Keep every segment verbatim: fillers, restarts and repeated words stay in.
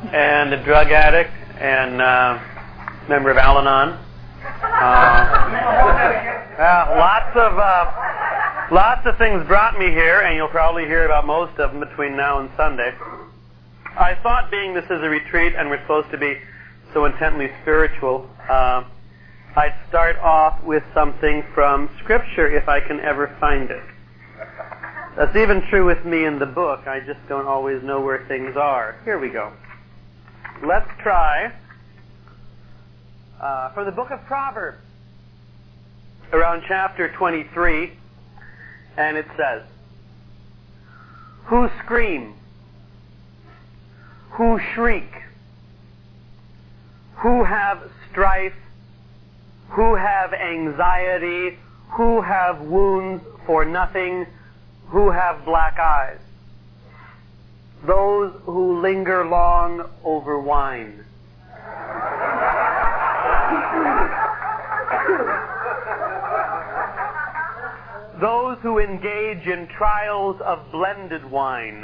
and a drug addict and uh, member of Al-Anon. Uh, uh, lots of uh, lots of things brought me here, and you'll probably hear about most of them between now and Sunday. I thought, being this is a retreat and we're supposed to be so intently spiritual, uh, I'd start off with something from Scripture if I can ever find it. That's even true with me in the book. I just don't always know where things are. Here we go. Let's try uh, from the book of Proverbs, around chapter twenty-three, and it says, "Who scream? Who shriek? Who have strife? Who have anxiety? Who have wounds for nothing? Who have black eyes? Those who linger long over wine." Those who engage in trials of blended wine.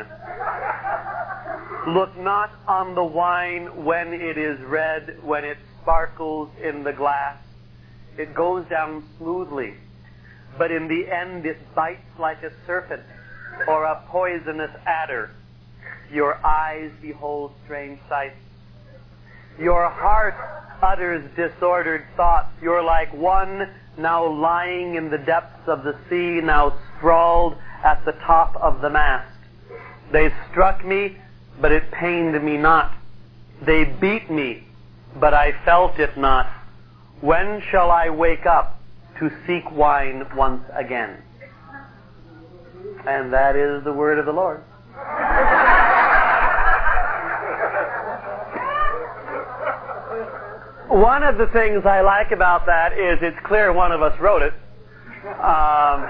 Look not on the wine when it is red, when it sparkles in the glass. It goes down smoothly, but in the end it bites like a serpent or a poisonous adder. Your eyes behold strange sights. Your heart utters disordered thoughts. You're like one now lying in the depths of the sea, now sprawled at the top of the mast. They struck me, but it pained me not. They beat me, but I felt it not. When shall I wake up to seek wine once again? And that is the word of the Lord. One of the things I like about that is it's clear one of us wrote it. Um,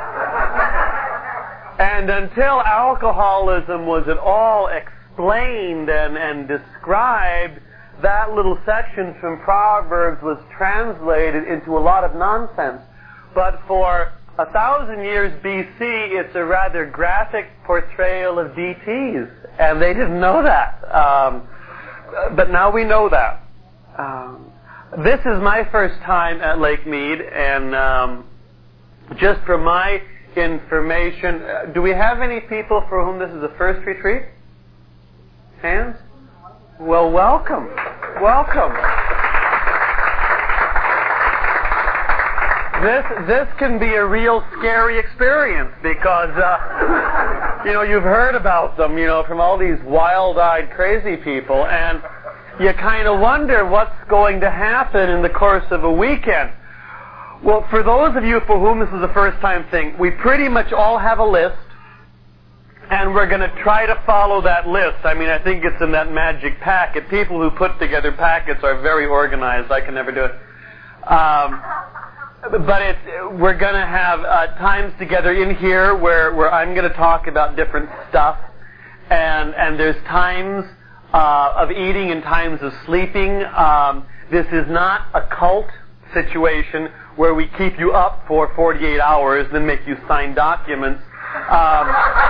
and until alcoholism was at all explained and, and described, that little section from Proverbs was translated into a lot of nonsense. But for a thousand years B C, it's a rather graphic portrayal of D Ts, and they didn't know that. Um, but now we know that. Um, this is my first time at Lake Mead, and um, just for my information, uh, do we have any people for whom this is the first retreat? Hands? Well, welcome. Welcome. This this can be a real scary experience because, uh, you know, you've heard about them, you know, from all these wild-eyed crazy people, and you kind of wonder what's going to happen in the course of a weekend. Well, for those of you for whom this is a first-time thing, we pretty much all have a list, and we're going to try to follow that list. I mean, I think it's in that magic packet. People who put together packets are very organized. I can never do it. Um, but it's, we're going to have uh, times together in here where, where I'm going to talk about different stuff. And, and there's times uh, of eating and times of sleeping. Um, this is not a cult situation where we keep you up for forty-eight hours and then make you sign documents. Um,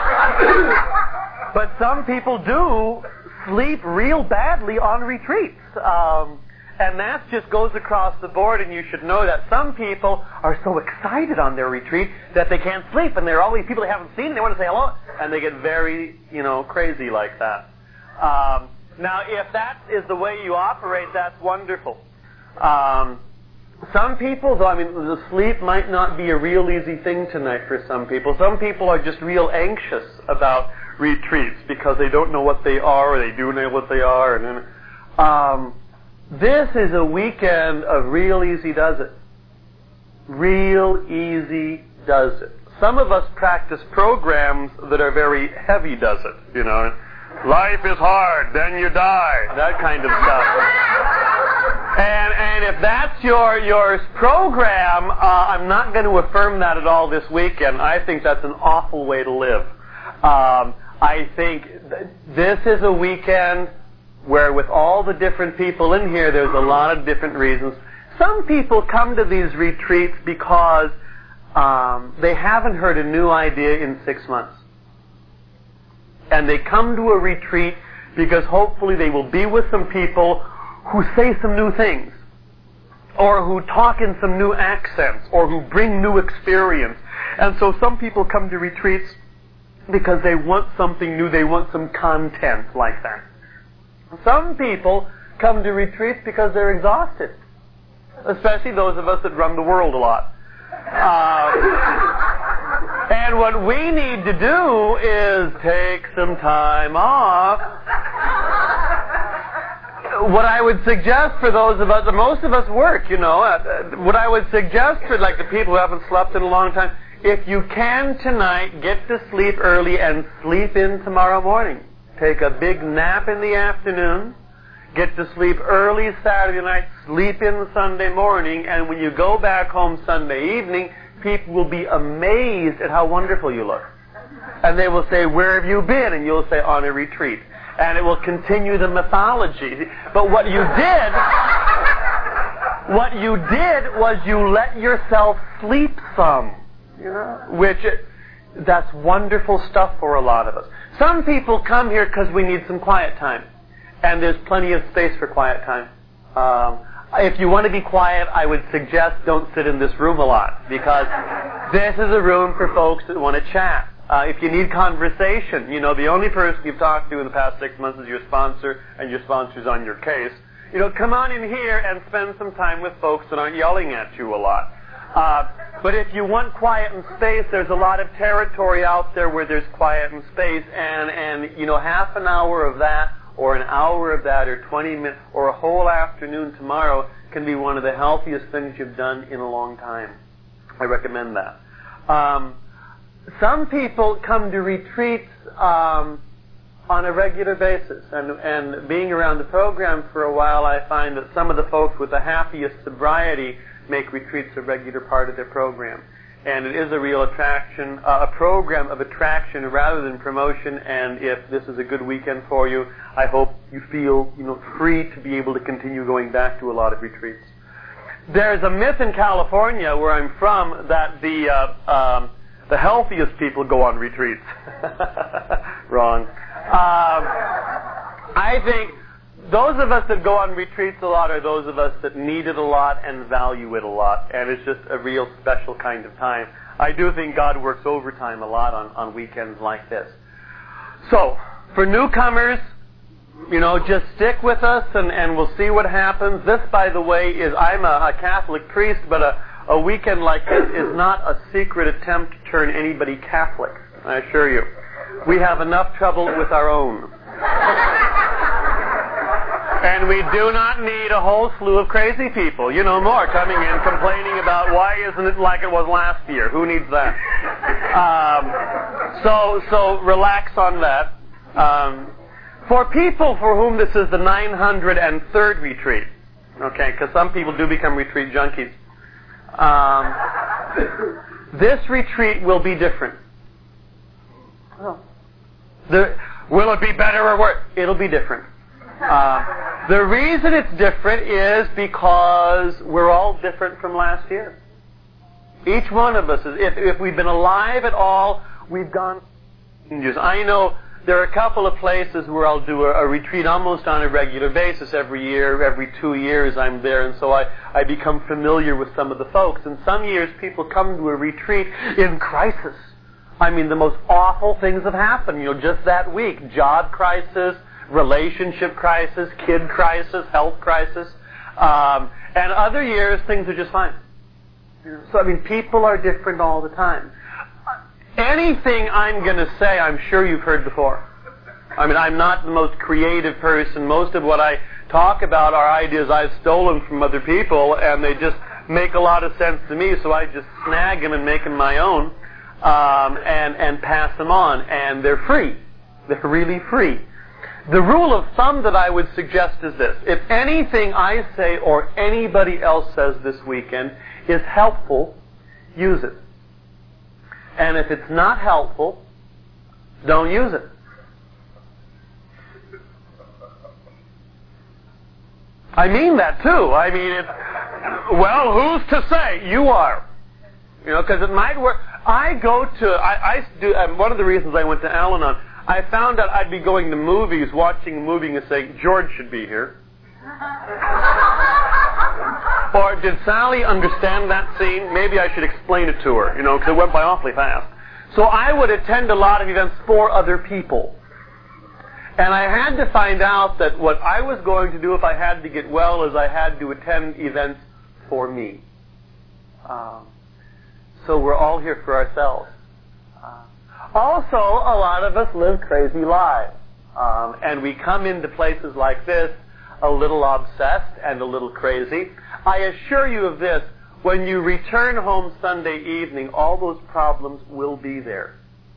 but some people do sleep real badly on retreats. Um, and that just goes across the board, and you should know that some people are so excited on their retreat that they can't sleep, and there are all these people they haven't seen, and they want to say hello, and they get very, you know, crazy like that. Um, now, if that is the way you operate, that's wonderful. Um, Some people, though, I mean, the sleep might not be a real easy thing tonight for some people. Some people are just real anxious about retreats because they don't know what they are, or they do know what they are. And um, this is a weekend of real easy does it. Real easy does it. Some of us practice programs that are very heavy does it. You know, life is hard, then you die. That kind of stuff. And and if that's your your program, uh, I'm not going to affirm that at all this weekend. I think that's an awful way to live. Um, I think th- this is a weekend where, with all the different people in here, there's a lot of different reasons. Some people come to these retreats because um, they haven't heard a new idea in six months. And they come to a retreat because hopefully they will be with some people who say some new things, or who talk in some new accents, or who bring new experience. And so some people come to retreats because they want something new, they want some content like that. Some people come to retreats because they're exhausted, especially those of us that run the world a lot. Uh, and what we need to do is take some time off. What I would suggest for those of us, most of us work, you know, uh, what I would suggest for like the people who haven't slept in a long time, if you can tonight, get to sleep early and sleep in tomorrow morning. Take a big nap in the afternoon, get to sleep early Saturday night, sleep in Sunday morning, and when you go back home Sunday evening, people will be amazed at how wonderful you look. And they will say, "Where have you been?" And you'll say, "On a retreat." And it will continue the mythology. But what you did, what you did was you let yourself sleep some. You know, which, that's wonderful stuff for a lot of us. Some people come here because we need some quiet time. And there's plenty of space for quiet time. Um, if you want to be quiet, I would suggest don't sit in this room a lot, because this is a room for folks that want to chat. Uh, if you need conversation, you know, the only person you've talked to in the past six months is your sponsor, and your sponsor's on your case. You know, come on in here and spend some time with folks that aren't yelling at you a lot. Uh, but if you want quiet and space, there's a lot of territory out there where there's quiet and space, and, and you know, half an hour of that, or an hour of that, or twenty minutes, or a whole afternoon tomorrow can be one of the healthiest things you've done in a long time. I recommend that. Um, some people come to retreats um, on a regular basis, and, and being around the program for a while, I find that some of the folks with the happiest sobriety make retreats a regular part of their program. And it is a real attraction, uh, a program of attraction rather than promotion. And if this is a good weekend for you, I hope you feel, you know, free to be able to continue going back to a lot of retreats. There's a myth in California, where I'm from, that the uh, um, the healthiest people go on retreats. Wrong. Um, I think those of us that go on retreats a lot are those of us that need it a lot and value it a lot. And it's just a real special kind of time. I do think God works overtime a lot on, on weekends like this. So, for newcomers, you know, just stick with us and, and we'll see what happens. This, by the way, is, I'm a, a Catholic priest, but a, a weekend like this is not a secret attempt to turn anybody Catholic, I assure you. We have enough trouble with our own. And we do not need a whole slew of crazy people, you know, more coming in complaining about why isn't it like it was last year. Who needs that? Um, so, so relax on that. Um, for people for whom this is the nine hundred third retreat, okay, because some people do become retreat junkies, um, this retreat will be different. Oh. The, will it be better or worse? It'll be different. Uh, the reason it's different is because we're all different from last year. Each one of us is, if, if we've been alive at all, we've gone changes. I know there are a couple of places where I'll do a, a retreat almost on a regular basis every year. Every two years I'm there, and so I, I become familiar with some of the folks. And some years people come to a retreat in crisis. I mean, the most awful things have happened, you know, just that week. Job crisis, relationship crisis, kid crisis, health crisis. Um, and other years, things are just fine. So, I mean, people are different all the time. Anything I'm going to say, I'm sure you've heard before. I mean, I'm not the most creative person. Most of what I talk about are ideas I've stolen from other people, and they just make a lot of sense to me, so I just snag them and make them my own, um, and, and pass them on. And they're free. They're really free. The rule of thumb that I would suggest is this. If anything I say or anybody else says this weekend is helpful, use it. And if it's not helpful, don't use it. I mean that too. I mean, it's, well, who's to say? You are. You know, because it might work. I go to, I, I do, um, one of the reasons I went to Al-Anon, I found out I'd be going to movies, watching a movie and saying, George should be here. Or did Sally understand that scene? Maybe I should explain it to her, you know, because it went by awfully fast. So I would attend a lot of events for other people. And I had to find out that what I was going to do if I had to get well is I had to attend events for me. Um, so we're all here for ourselves. Uh, also, a lot of us live crazy lives. Um, and we come into places like this a little obsessed and a little crazy. I assure you of this, when you return home Sunday evening, all those problems will be there.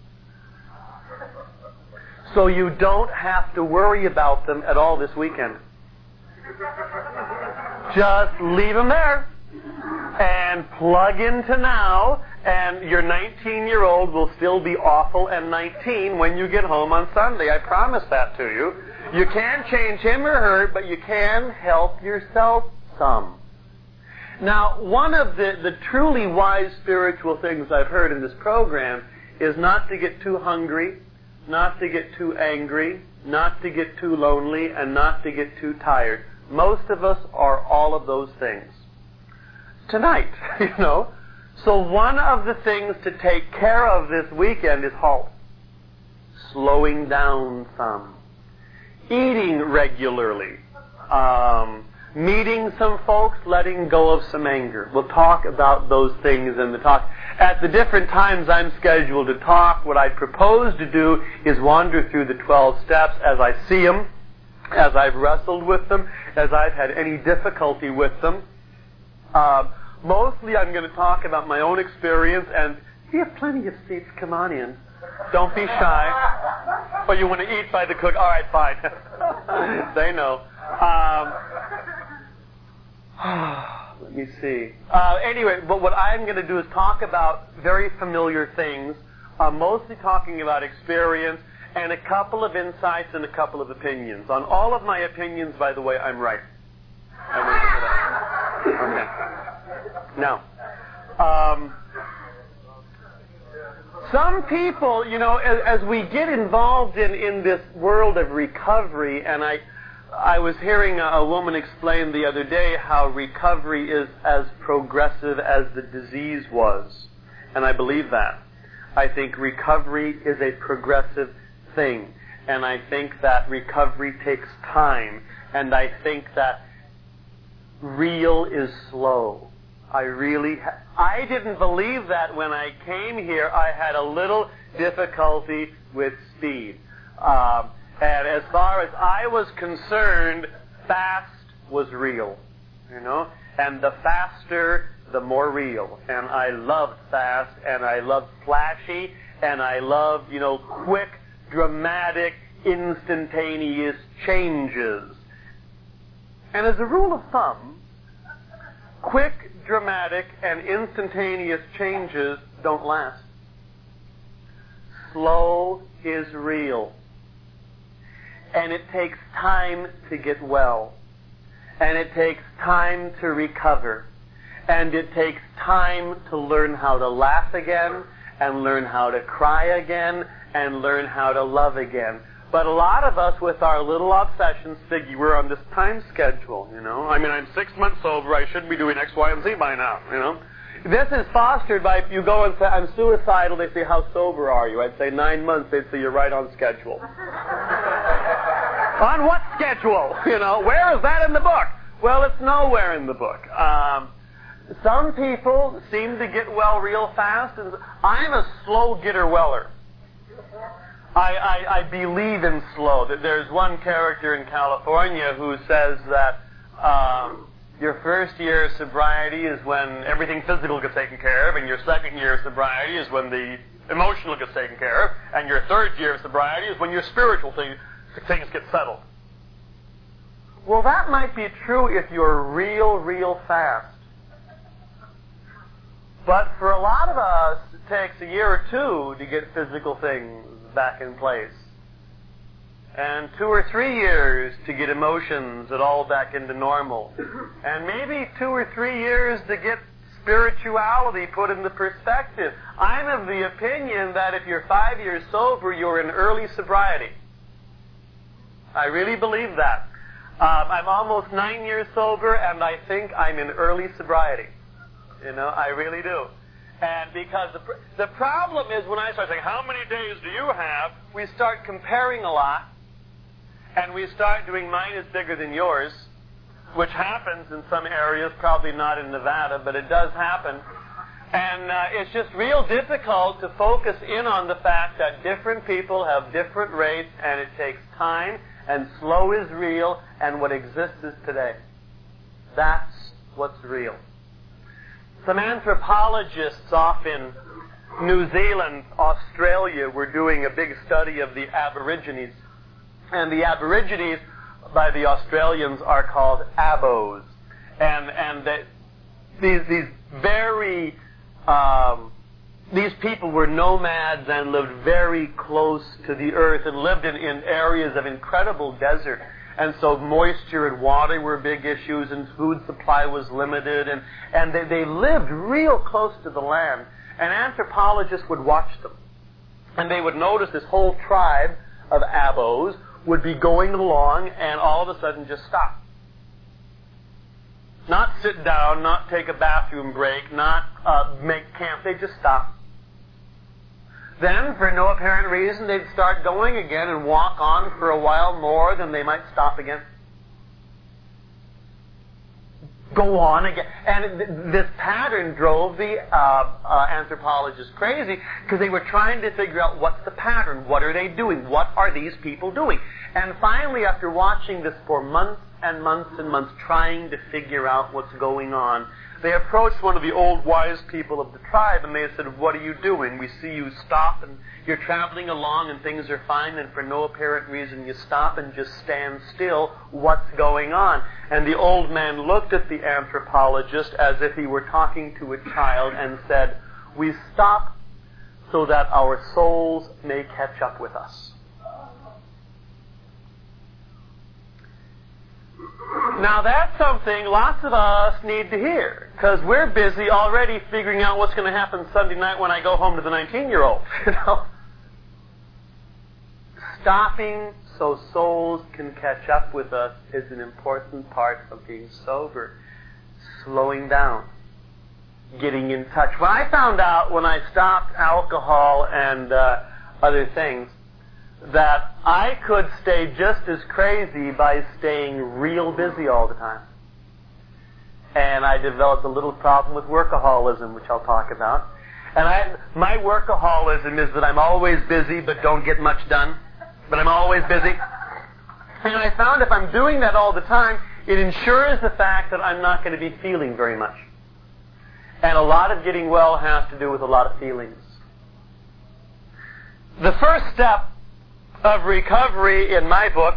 So you don't have to worry about them at all this weekend. Just leave them there and plug into now, and your nineteen-year-old will still be awful and nineteen when you get home on Sunday. I promise that to you. You can't change him or her, but you can help yourself some. Now, one of the, the truly wise spiritual things I've heard in this program is not to get too hungry, not to get too angry, not to get too lonely, and not to get too tired. Most of us are all of those things. Tonight, you know. So one of the things to take care of this weekend is halt. Slowing down some. Eating regularly. Um, meeting some folks, letting go of some anger. We'll talk about those things in the talk. At the different times I'm scheduled to talk, what I propose to do is wander through the twelve steps as I see them, as I've wrestled with them, as I've had any difficulty with them. Uh, mostly I'm going to talk about my own experience, and we have plenty of seats. Come on in. Don't be shy. Or you want to eat by the cook? All right, fine. They know. Um, let me see. Uh, anyway, but what I'm going to do is talk about very familiar things, uh, mostly talking about experience, and a couple of insights and a couple of opinions. On all of my opinions, by the way, I'm right. I want to know that. Okay. Now, um, some people, you know, as, as we get involved in, in this world of recovery, and I, I was hearing a, a woman explain the other day how recovery is as progressive as the disease was. And I believe that. I think recovery is a progressive thing. And I think that recovery takes time. And I think that real is slow. I really, ha- I didn't believe that when I came here. I had a little difficulty with speed. Um, and as far as I was concerned, fast was real, you know? And the faster, the more real. And I loved fast, and I loved flashy, and I loved, you know, quick, dramatic, instantaneous changes. And as a rule of thumb, quick, dramatic, and instantaneous changes don't last. Slow is real. And it takes time to get well. And it takes time to recover. And it takes time to learn how to laugh again, and learn how to cry again, and learn how to love again. But a lot of us, with our little obsessions, figure we're on this time schedule, you know. I mean, I'm six months sober. I should be doing X, Y, and Z by now, you know. This is fostered by, if you go and say, I'm suicidal, they say, how sober are you? I'd say nine months. They'd say, you're right on schedule. On what schedule? You know, where is that in the book? Well, it's nowhere in the book. Um, some people seem to get well real fast, and I'm a slow getter-weller. I, I, I believe in slow. There's one character in California who says that um, your first year of sobriety is when everything physical gets taken care of, and your second year of sobriety is when the emotional gets taken care of, and your third year of sobriety is when your spiritual thing, things get settled. Well, that might be true if you're real, real fast. But for a lot of us, it takes a year or two to get physical things back in place. And two or three years to get emotions at all back into normal. And maybe two or three years to get spirituality put into perspective. I'm of the opinion that if you're five years sober, you're in early sobriety. I really believe that. Um, I'm almost nine years sober, and I think I'm in early sobriety. You know, I really do. And because the, pr- the problem is when I start saying, how many days do you have? We start comparing a lot, and we start doing mine is bigger than yours, which happens in some areas, probably not in Nevada, but it does happen. And uh, it's just real difficult to focus in on the fact that different people have different rates, and it takes time, and slow is real, and what exists is today. That's what's real. Some anthropologists off in New Zealand, Australia, were doing a big study of the Aborigines. And the Aborigines, by the Australians, are called Abos. And and they, these these very um, these people were nomads and lived very close to the earth and lived in, in areas of incredible desert. And so moisture and water were big issues, and food supply was limited, and, and they, they lived real close to the land. And anthropologists would watch them. And they would notice this whole tribe of Abos would be going along and all of a sudden just stop. Not sit down, not take a bathroom break, not uh, make camp. They just stop. Then, for no apparent reason, they'd start going again and walk on for a while more, then they might stop again. Go on again. And th- this pattern drove the uh, uh, anthropologists crazy, because they were trying to figure out what's the pattern, what are they doing, what are these people doing. And finally, after watching this for months and months and months, trying to figure out what's going on, they approached one of the old wise people of the tribe, and they said, what are you doing? We see you stop, and you're traveling along, and things are fine, and for no apparent reason you stop and just stand still. What's going on? And the old man looked at the anthropologist as if he were talking to a child and said, we stop so that our souls may catch up with us. Now that's something lots of us need to hear, because we're busy already figuring out what's going to happen Sunday night when I go home to the nineteen-year-old. You know, stopping so souls can catch up with us is an important part of being sober. Slowing down, getting in touch. When I found out when I stopped alcohol and uh, other things, that I could stay just as crazy by staying real busy all the time. And I developed a little problem with workaholism, which I'll talk about. And I, my workaholism is that I'm always busy but don't get much done. But I'm always busy. And I found if I'm doing that all the time, it ensures the fact that I'm not going to be feeling very much. And a lot of getting well has to do with a lot of feelings. The first step of recovery in my book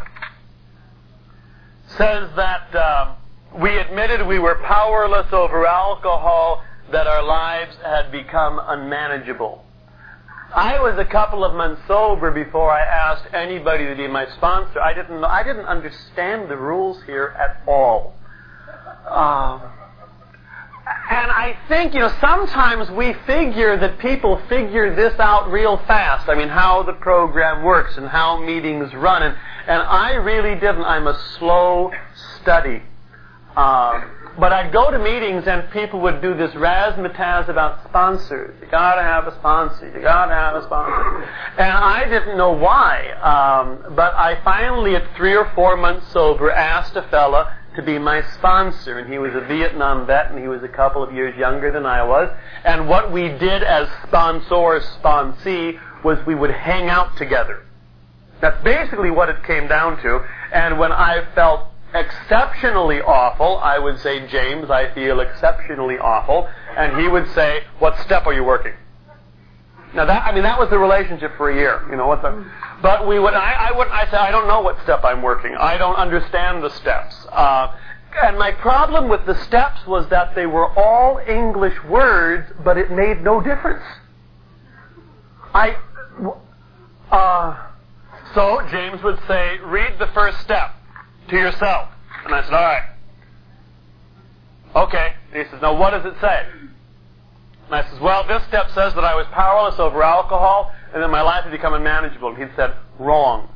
says that uh, we admitted we were powerless over alcohol, that our lives had become unmanageable. I was a couple of months sober before I asked anybody to be my sponsor. I didn't I didn't understand the rules here at all. Um, And I think, you know, sometimes we figure that people figure this out real fast. I mean, how the program works and how meetings run. And, and I really didn't. I'm a slow study. Uh, but I'd go to meetings and people would do this razzmatazz about sponsors. You gotta have a sponsor. You gotta have a sponsor. And I didn't know why. Um, but I finally, at three or four months sober, asked a fella to be my sponsor, and he was a Vietnam vet, and he was a couple of years younger than I was. And what we did as sponsor, sponsee, was we would hang out together. That's basically what it came down to. And when I felt exceptionally awful, I would say, James, I feel exceptionally awful, and he would say, what step are you working? Now that, I mean, that was the relationship for a year, you know, what the, but we would, I, I would, I said, I don't know what step I'm working. I don't understand the steps. Uh, and my problem with the steps was that they were all English words, but it made no difference. I, uh, so James would say, read the first step to yourself. And I said, all right. Okay. And he says, now what does it say? And I says, well, this step says that I was powerless over alcohol and that my life had become unmanageable. And he said, wrong.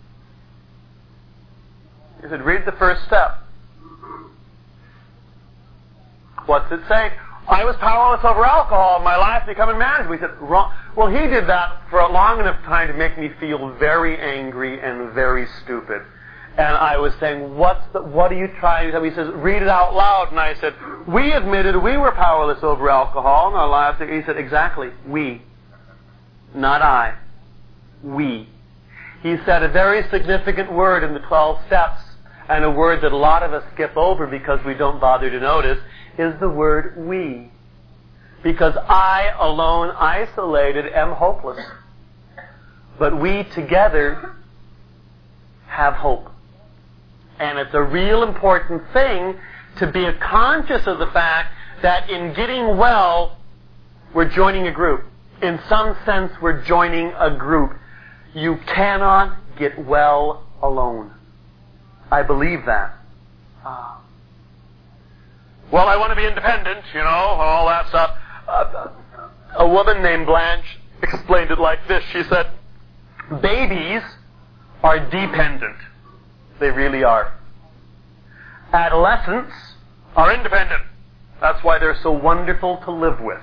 He said, read the first step. What's it say? I was powerless over alcohol and my life had become unmanageable. He said, wrong. Well, he did that for a long enough time to make me feel very angry and very stupid. And I was saying, What's the, what are you trying to tell me? He says, read it out loud. And I said, we admitted we were powerless over alcohol in our lives. He said, exactly, we. Not I. We. He said a very significant word in the twelve steps, and a word that a lot of us skip over because we don't bother to notice, is the word we. Because I alone, isolated, am hopeless. But we together have hope. And it's a real important thing to be conscious of the fact that in getting well, we're joining a group. In some sense, we're joining a group. You cannot get well alone. I believe that. Uh, well, I want to be independent, you know, all that stuff. Uh, a woman named Blanche explained it like this. She said, babies are dependent. They really are. Adolescents are independent. That's why they're so wonderful to live with.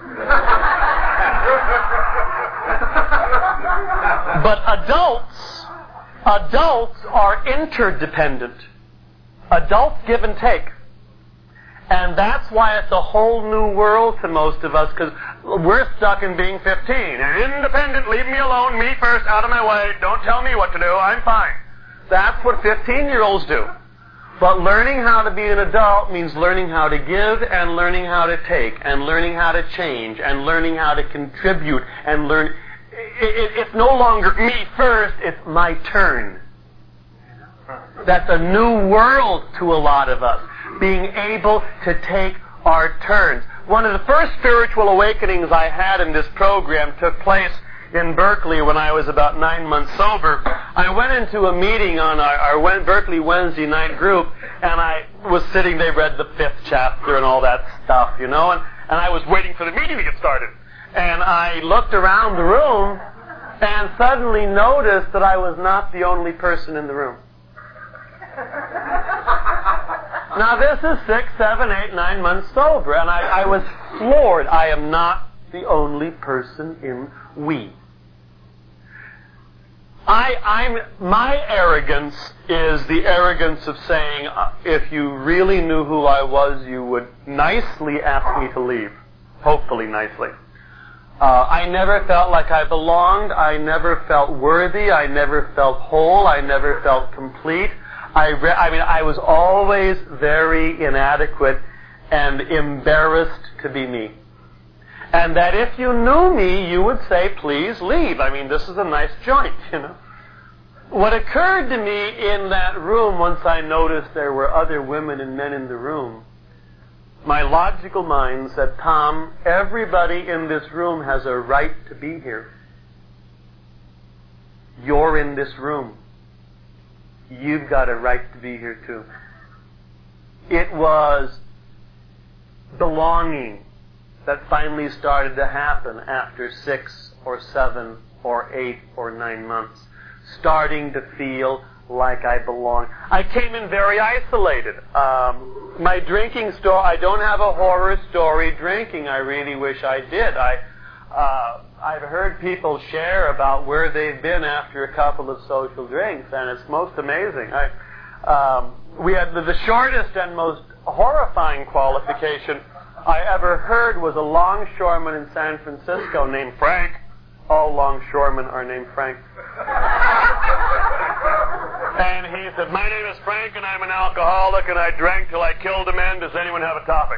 But adults, adults are interdependent. Adults give and take. And that's why it's a whole new world to most of us, because we're stuck in being fifteen. And independent, leave me alone, me first, out of my way, don't tell me what to do, I'm fine. That's what fifteen-year-olds do. But learning how to be an adult means learning how to give and learning how to take and learning how to change and learning how to contribute and learn. It, it, it's no longer me first, it's my turn. That's a new world to a lot of us, being able to take our turns. One of the first spiritual awakenings I had in this program took place in Berkeley when I was about nine months sober. I went into a meeting on our, our Berkeley Wednesday night group, and I was sitting, they read the fifth chapter and all that stuff, you know, and, and I was waiting for the meeting to get started. And I looked around the room and suddenly noticed that I was not the only person in the room. Now this is six, seven, eight, nine months sober, and I, I was floored. I am not the only person in we. I, I'm, my arrogance is the arrogance of saying, uh, if you really knew who I was, you would nicely ask me to leave. Hopefully nicely. Uh, I never felt like I belonged. I never felt worthy. I never felt whole. I never felt complete. I, re- I mean, I was always very inadequate and embarrassed to be me. And that if you knew me, you would say, please leave. I mean, this is a nice joint, you know. What occurred to me in that room once I noticed there were other women and men in the room, my logical mind said, Tom, everybody in this room has a right to be here. You're in this room. You've got a right to be here too. It was belonging that finally started to happen after six or seven or eight or nine months. Starting to feel like I belong. I came in very isolated. Um, my drinking story, I don't have a horror story drinking. I really wish I did. I, uh, I've heard people share about where they've been after a couple of social drinks, and it's most amazing. I, um, we had the, the shortest and most horrifying qualification I ever heard was a longshoreman in San Francisco named Frank. All longshoremen are named Frank. And he said, my name is Frank and I'm an alcoholic and I drank till I killed a man. Does anyone have a topic?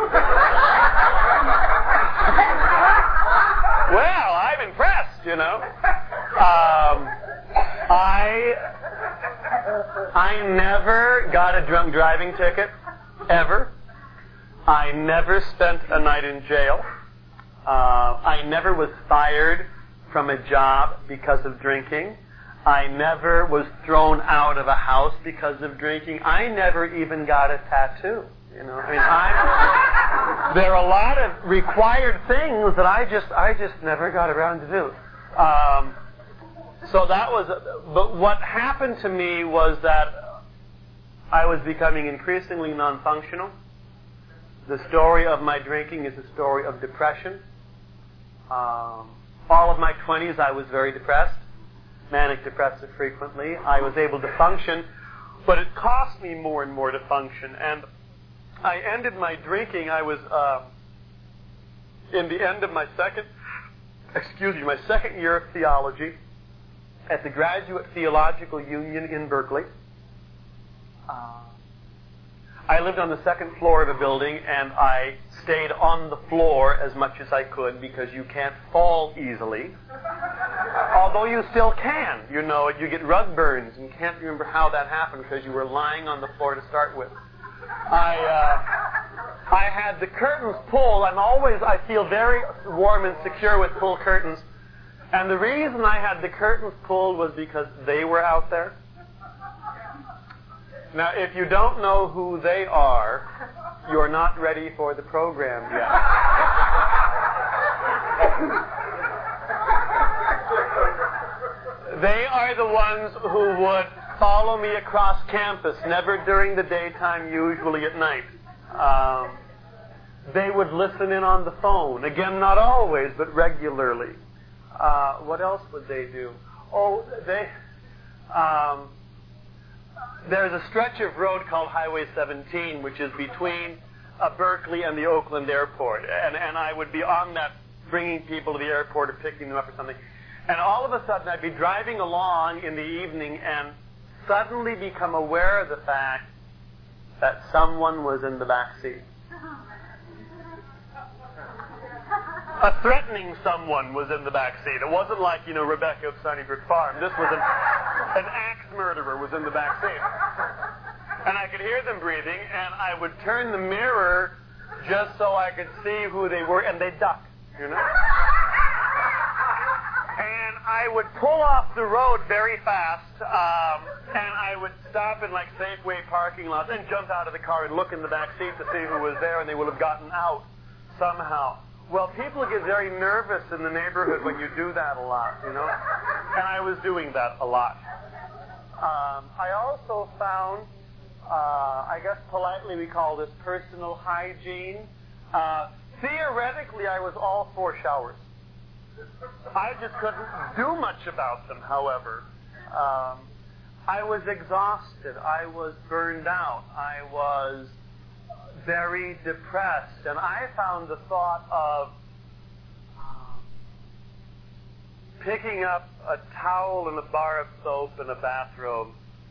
Well, I'm impressed, you know. Um, I, I never got a drunk driving ticket, ever. I never spent a night in jail. Uh, I never was fired from a job because of drinking. I never was thrown out of a house because of drinking. I never even got a tattoo. You know, I mean, I'm, there are a lot of required things that I just I just never got around to do. Um, so that was, but what happened to me was that I was becoming increasingly non-functional. The story of my drinking is a story of depression. Um, all of my twenties, I was very depressed, manic depressive frequently. I was able to function, but it cost me more and more to function. And I ended my drinking. I was uh, in the end of my second, excuse me, my second year of theology at the Graduate Theological Union in Berkeley. Uh, I lived on the second floor of a building, and I stayed on the floor as much as I could because you can't fall easily. Although you still can. You know, you get rug burns, and you can't remember how that happened because you were lying on the floor to start with. I uh, I had the curtains pulled. I'm always, I feel very warm and secure with pulled curtains. And the reason I had the curtains pulled was because they were out there. Now, if you don't know who they are, you're not ready for the program yet. They are the ones who would follow me across campus, never during the daytime, usually at night. Um, they would listen in on the phone. Again, not always, but regularly. Uh, what else would they do? Oh, they... Um, There's a stretch of road called Highway seventeen, which is between uh, Berkeley and the Oakland airport. And, and I would be on that, bringing people to the airport or picking them up or something. And all of a sudden, I'd be driving along in the evening and suddenly become aware of the fact that someone was in the back seat. A threatening someone was in the back seat. It wasn't like, you know, Rebecca of Sunnybrook Farm. This was an, an axe murderer was in the back seat. And I could hear them breathing, and I would turn the mirror just so I could see who they were, and they'd duck, you know? And I would pull off the road very fast, um, and I would stop in, like, Safeway parking lots and jump out of the car and look in the back seat to see who was there, and they would have gotten out somehow. Well, people get very nervous in the neighborhood when you do that a lot, you know? And I was doing that a lot. Um, I also found, uh, I guess politely we call this personal hygiene. Uh, theoretically, I was all for showers. I just couldn't do much about them, however. Um, I was exhausted. I was burned out. I was very depressed, and I found the thought of uh, picking up a towel and a bar of soap and a bathrobe,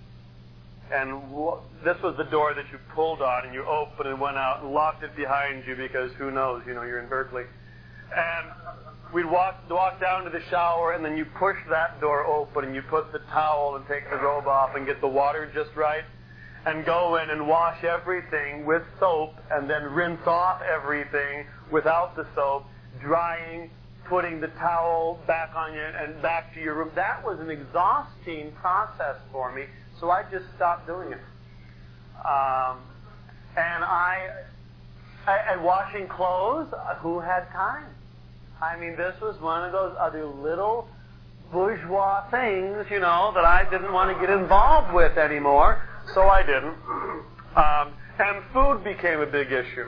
and w- this was the door that you pulled on, and you opened and went out and locked it behind you because who knows, you know, you're in Berkeley. And we'd walk, walk down to the shower, and then you push that door open, and you put the towel and take the robe off and get the water just right, and go in and wash everything with soap, and then rinse off everything without the soap, drying, putting the towel back on you and back to your room. That was an exhausting process for me, so I just stopped doing it. Um, and I, I, and washing clothes, who had time? I mean, this was one of those other little bourgeois things, you know, that I didn't want to get involved with anymore. So I didn't. Um, and food became a big issue.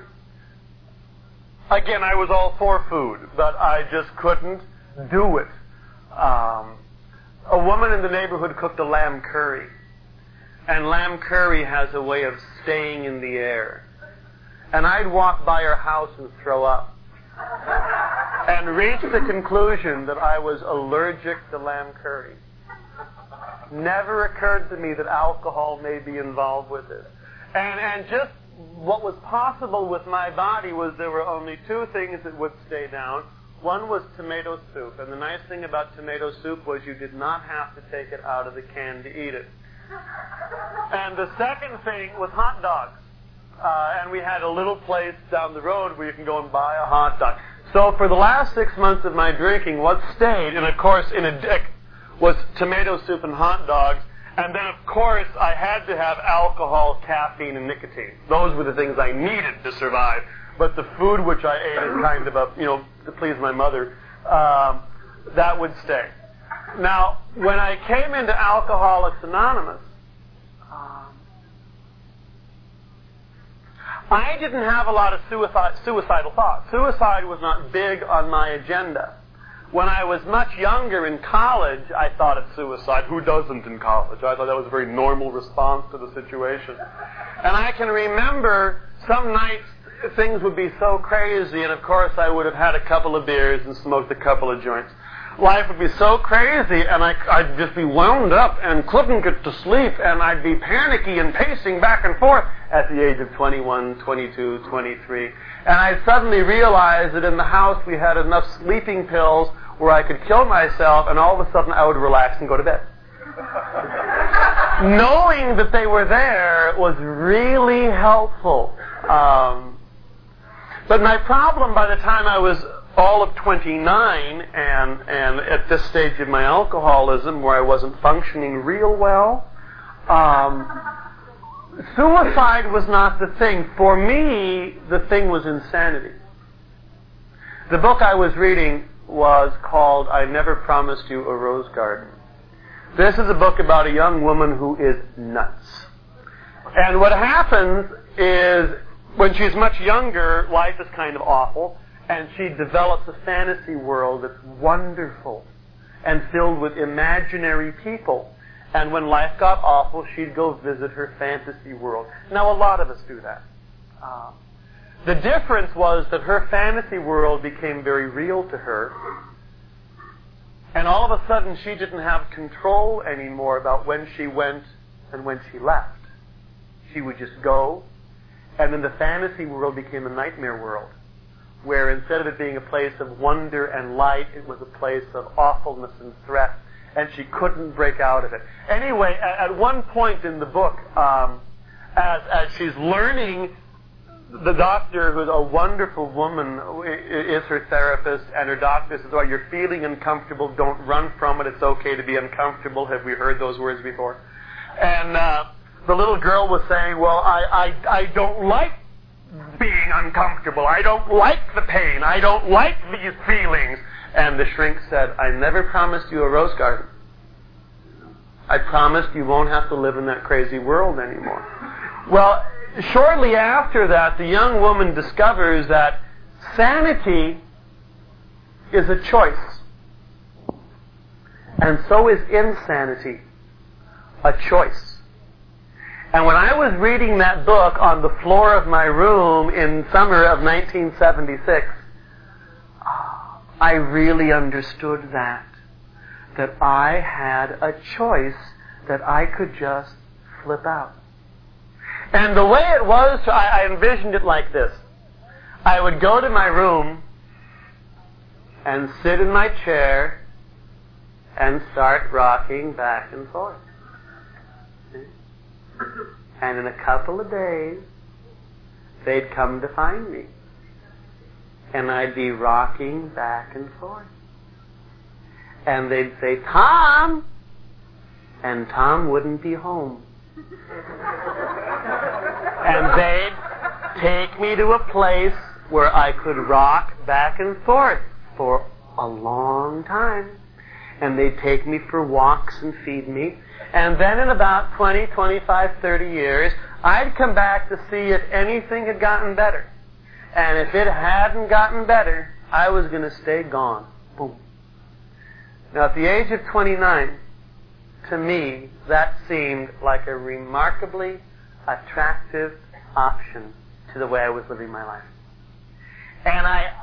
Again, I was all for food, but I just couldn't do it. Um, a woman in the neighborhood cooked a lamb curry. And lamb curry has a way of staying in the air. And I'd walk by her house and throw up. And reach the conclusion that I was allergic to lamb curry. Never occurred to me that alcohol may be involved with it. And and just what was possible with my body was there were only two things that would stay down. One was tomato soup. And the nice thing about tomato soup was you did not have to take it out of the can to eat it. And the second thing was hot dogs. Uh, and we had a little place down the road where you can go and buy a hot dog. So for the last six months of my drinking, what stayed, and of course in a dick, was tomato soup and hot dogs, And then, of course, I had to have alcohol, caffeine, and nicotine. Those were the things I needed to survive. But the food which I ate as kind of a, you know, to please my mother, um, that would stay. Now, when I came into Alcoholics Anonymous, um, I didn't have a lot of suicide, suicidal thoughts. Suicide was not big on my agenda. When I was much younger in college, I thought of suicide. Who doesn't in college? I thought that was a very normal response to the situation. And I can remember some nights things would be so crazy, and of course I would have had a couple of beers and smoked a couple of joints. Life would be so crazy, and I, I'd just be wound up and couldn't get to sleep, and I'd be panicky and pacing back and forth at the age of twenty-one, twenty-two, twenty-three. And I suddenly realized that in the house we had enough sleeping pills where I could kill myself, and all of a sudden I would relax and go to bed. Knowing that they were there was really helpful. Um, but my problem by the time I was all of twenty-nine, and, and at this stage of my alcoholism where I wasn't functioning real well, um, suicide was not the thing. For me, the thing was insanity. The book I was reading was called I Never Promised You a Rose Garden. This is a book about a young woman who is nuts. And what happens is, when she's much younger, life is kind of awful, and she develops a fantasy world that's wonderful and filled with imaginary people. And when life got awful, she'd go visit her fantasy world. Now, a lot of us do that. Uh, the difference was that her fantasy world became very real to her, and all of a sudden she didn't have control anymore about when she went and when she left. She would just go, and then the fantasy world became a nightmare world, where instead of it being a place of wonder and light, it was a place of awfulness and threat, and she couldn't break out of it. Anyway, at, at one point in the book, um, as, as she's learning, the doctor, who's a wonderful woman, is her therapist, and her doctor says, oh, you're feeling uncomfortable, don't run from it, it's okay to be uncomfortable. Have we heard those words before? And uh, the little girl was saying, well, I, I, I don't like being uncomfortable. I don't like the pain. I don't like these feelings. And the shrink said, I never promised you a rose garden. I promised you won't have to live in that crazy world anymore. Well, shortly after that, the young woman discovers that sanity is a choice. And so is insanity a choice. And when I was reading that book on the floor of my room in summer of nineteen seventy-six, I really understood that. That I had a choice that I could just flip out. And the way it was, I, I envisioned it like this. I would go to my room and sit in my chair and start rocking back and forth. And in a couple of days, they'd come to find me. And I'd be rocking back and forth. And they'd say, Tom! And Tom wouldn't be home. And they'd take me to a place where I could rock back and forth for a long time. And they'd take me for walks and feed me. And then in about twenty, twenty-five, thirty years, I'd come back to see if anything had gotten better. And if it hadn't gotten better, I was going to stay gone. Boom. Now, at the age of twenty-nine, to me, that seemed like a remarkably attractive option to the way I was living my life. And I,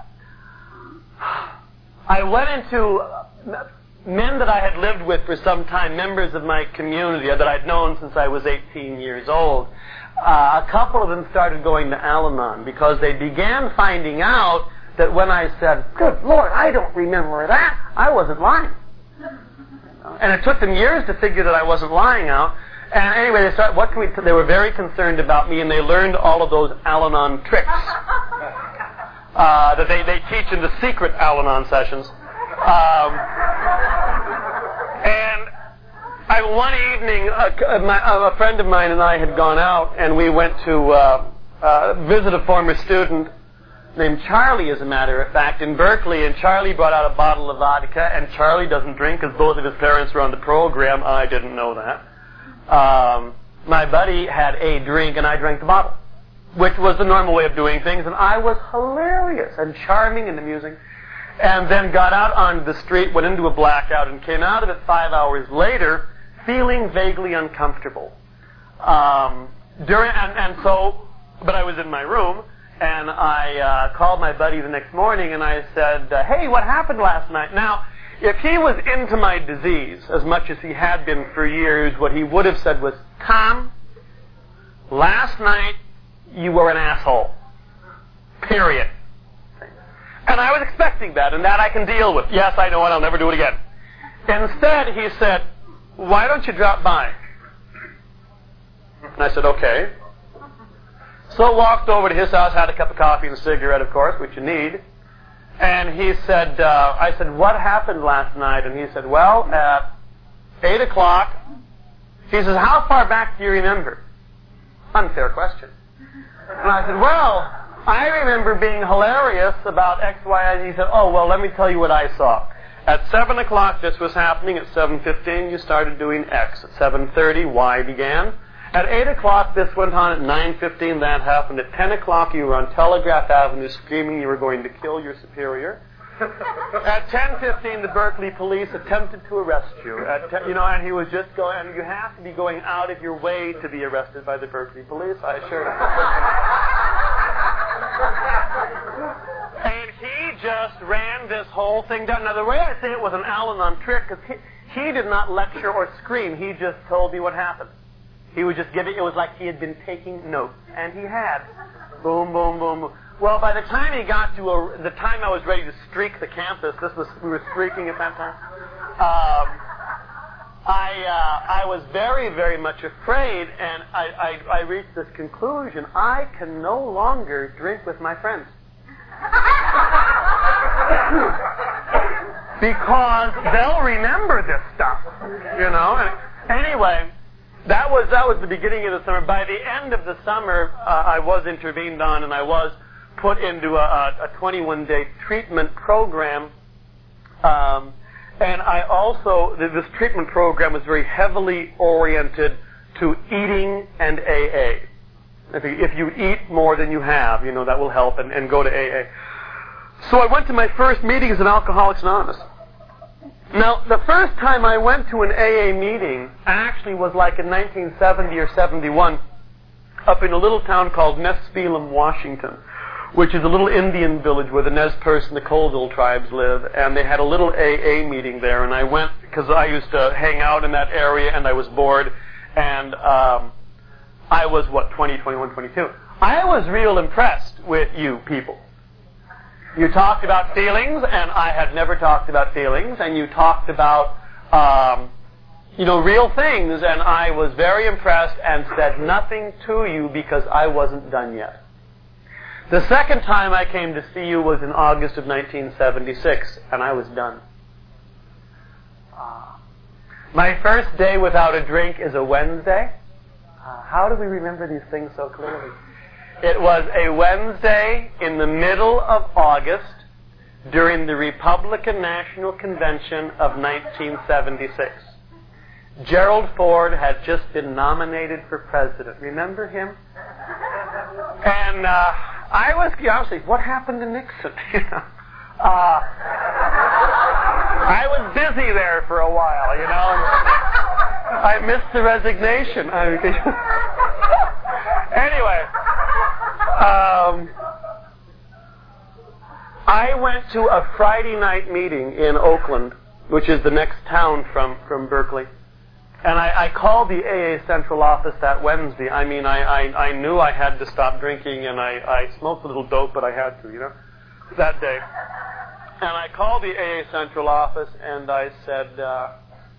I went into men that I had lived with for some time, members of my community that I'd known since I was eighteen years old. Uh, a couple of them started going to Al-Anon because they began finding out that when I said, good Lord, I don't remember that, I wasn't lying. And it took them years to figure that I wasn't lying out. And anyway, they started, what can we t- they were very concerned about me, and they learned all of those Al-Anon tricks uh, that they, they teach in the secret Al-Anon sessions. Um, and I, one evening, a, my, a friend of mine and I had gone out, and we went to uh, uh, visit a former student named Charlie, as a matter of fact, in Berkeley, and Charlie brought out a bottle of vodka, and Charlie doesn't drink because both of his parents were on the program. I didn't know that. Um, my buddy had a drink, and I drank the bottle, which was the normal way of doing things, and I was hilarious and charming and amusing, and then got out onto the street, went into a blackout, and came out of it five hours later feeling vaguely uncomfortable. Um, during and, and so, but I was in my room, and I uh, called my buddy the next morning, and I said, uh, hey, what happened last night? Now, if he was into my disease as much as he had been for years, what he would have said was, Tom, last night you were an asshole. Period. And I was expecting that, and that I can deal with. Yes, I know it, I'll never do it again. Instead, he said, why don't you drop by? And I said, okay. So I walked over to his house, had a cup of coffee and a cigarette, of course, which you need. And he said, uh, I said, what happened last night? And he said, well, at eight o'clock, he says, how far back do you remember? Unfair question. And I said, well, I remember being hilarious about X, Y, and he said, oh, well, let me tell you what I saw. At seven o'clock, this was happening. At seven fifteen, you started doing X. At seven thirty, Y began. At eight o'clock, this went on. At nine fifteen, that happened. At ten o'clock, you were on Telegraph Avenue screaming you were going to kill your superior. At ten fifteen, the Berkeley police attempted to arrest you. At ten, you know, and he was just going, and you have to be going out of your way to be arrested by the Berkeley police, I assure you. And he just ran this whole thing down. Now, the way I say it was an Al-Anon trick, because he, he did not lecture or scream. He just told me what happened. He would just give it, it was like he had been taking notes. And he had. Boom, boom, boom, boom. Well, by the time he got to a, the time I was ready to streak the campus, this was, we were streaking at that time, um, I, uh, I was very, very much afraid, and I, I, I reached this conclusion: I can no longer drink with my friends. Because they'll remember this stuff, you know. And anyway, that was that was the beginning of the summer. By the end of the summer, uh, I was intervened on, and I was put into a, a twenty-one day treatment program. Um, and I also, this treatment program was very heavily oriented to eating and A A. If you, if you eat more than you have, you know, that will help, and, and go to A A. So I went to my first meetings in Alcoholics Anonymous. Now, the first time I went to an A A meeting actually was like in nineteen seventy or seventy-one up in a little town called Nez Phelim, Washington, which is a little Indian village where the Nez Perce and the Colville tribes live, and they had a little A A meeting there, and I went because I used to hang out in that area, and I was bored, and um, I was, what, twenty, twenty-one, twenty-two. I was real impressed with you people. You talked about feelings, and I had never talked about feelings, and you talked about, um, you know, real things, and I was very impressed and said nothing to you because I wasn't done yet. The second time I came to see you was in August of nineteen seventy-six, and I was done. Uh, my first day without a drink is a Wednesday. Uh, how do we remember these things so clearly? It was a Wednesday in the middle of August during the Republican National Convention of nineteen seventy-six. Gerald Ford had just been nominated for president. Remember him? And uh, I was, I was like, what happened to Nixon? You know, uh, I was busy there for a while, you know, and I missed the resignation. Anyway. Um, I went to a Friday night meeting in Oakland, which is the next town from, from Berkeley. And I, I called the A A Central office that Wednesday. I mean, I, I, I knew I had to stop drinking, and I, I smoked a little dope, but I had to, you know, that day. And I called the A A Central office, and I said, uh,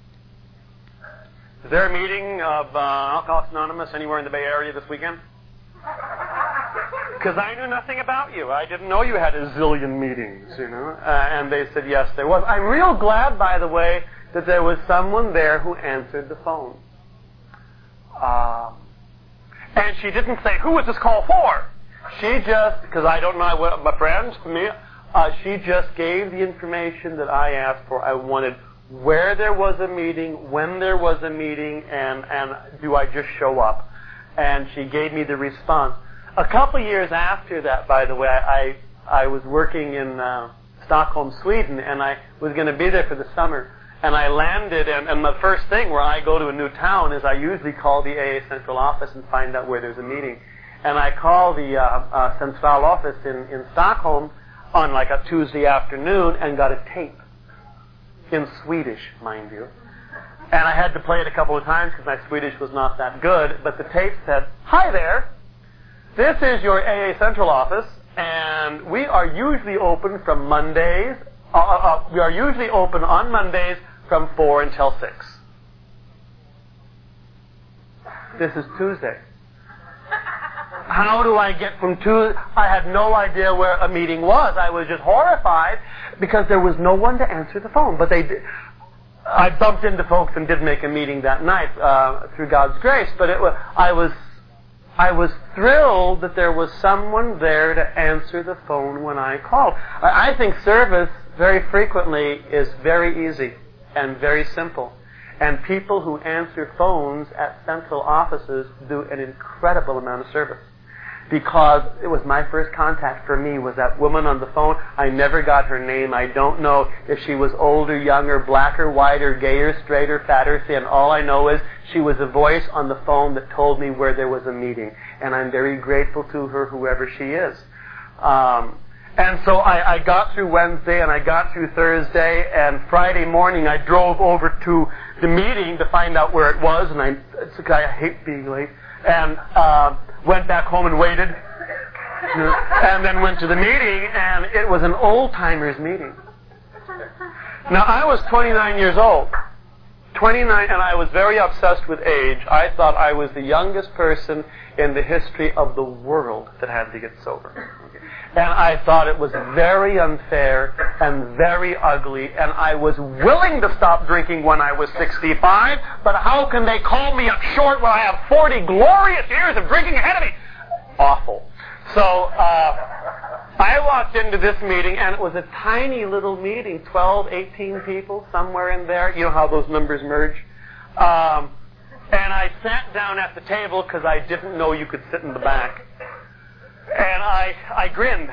is there a meeting of uh, Alcoholics Anonymous anywhere in the Bay Area this weekend? Because I knew nothing about you. I didn't know you had a zillion meetings, you know. Uh, and they said, yes, there was. I'm real glad, by the way, that there was someone there who answered the phone. Um, and she didn't say, who is this call for? She just, because I don't know what my friends, me, uh, she just gave the information that I asked for. I wanted where there was a meeting, when there was a meeting, and, and do I just show up? And she gave me the response. A couple of years after that, by the way, I, I was working in uh, Stockholm, Sweden, and I was going to be there for the summer. And I landed, and, and the first thing where I go to a new town is I usually call the A A Central office and find out where there's a meeting. And I call the uh, uh, Central office in, in Stockholm on like a Tuesday afternoon and got a tape. In Swedish, mind you. And I had to play it a couple of times because my Swedish was not that good. But the tape said, hi there. This is your A A Central office, and we are usually open from Mondays. Uh, uh, we are usually open on Mondays from four until six. This is Tuesday. How do I get from Tuesday? I had no idea where a meeting was. I was just horrified because there was no one to answer the phone. But they did. I bumped into folks and did make a meeting that night uh, through God's grace. But it was, I was, I was thrilled that there was someone there to answer the phone when I called. I, I think service very frequently is very easy and very simple. And people who answer phones at central offices do an incredible amount of service. Because it was my first contact for me was that woman on the phone. I never got her name. I don't know if she was older, younger, blacker, whiter, gayer, straighter, fatter, thin. All I know is she was a voice on the phone that told me where there was a meeting. And I'm very grateful to her, whoever she is. Um, and so I, I got through Wednesday and I got through Thursday, and Friday morning I drove over to the meeting to find out where it was, and I, it's a guy I hate being late, and uh, went back home and waited, and then went to the meeting, and it was an old-timers meeting. Now, I was twenty-nine years old, twenty-nine, and I was very obsessed with age. I thought I was the youngest person in the history of the world that had to get sober. And I thought it was very unfair and very ugly, and I was willing to stop drinking when I was sixty-five, but how can they call me up short when I have forty glorious years of drinking ahead of me? Awful. So uh, I walked into this meeting, and it was a tiny little meeting, twelve, eighteen people, somewhere in there. You know how those numbers merge? Um, and I sat down at the table because I didn't know you could sit in the back. And I, I grinned.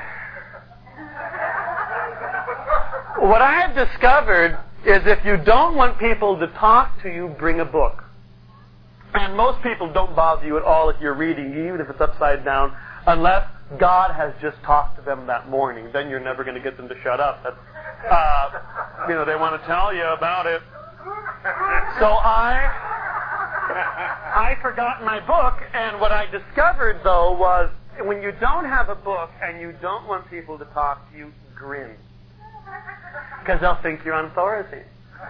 What I have discovered is if you don't want people to talk to you, bring a book. And most people don't bother you at all if you're reading, even if it's upside down, unless God has just talked to them that morning. Then you're never going to get them to shut up. That's, uh, you know, they want to tell you about it. So I, I forgot my book, and what I discovered, though, was when you don't have a book and you don't want people to talk to you, grin. Because they'll think you're on authority.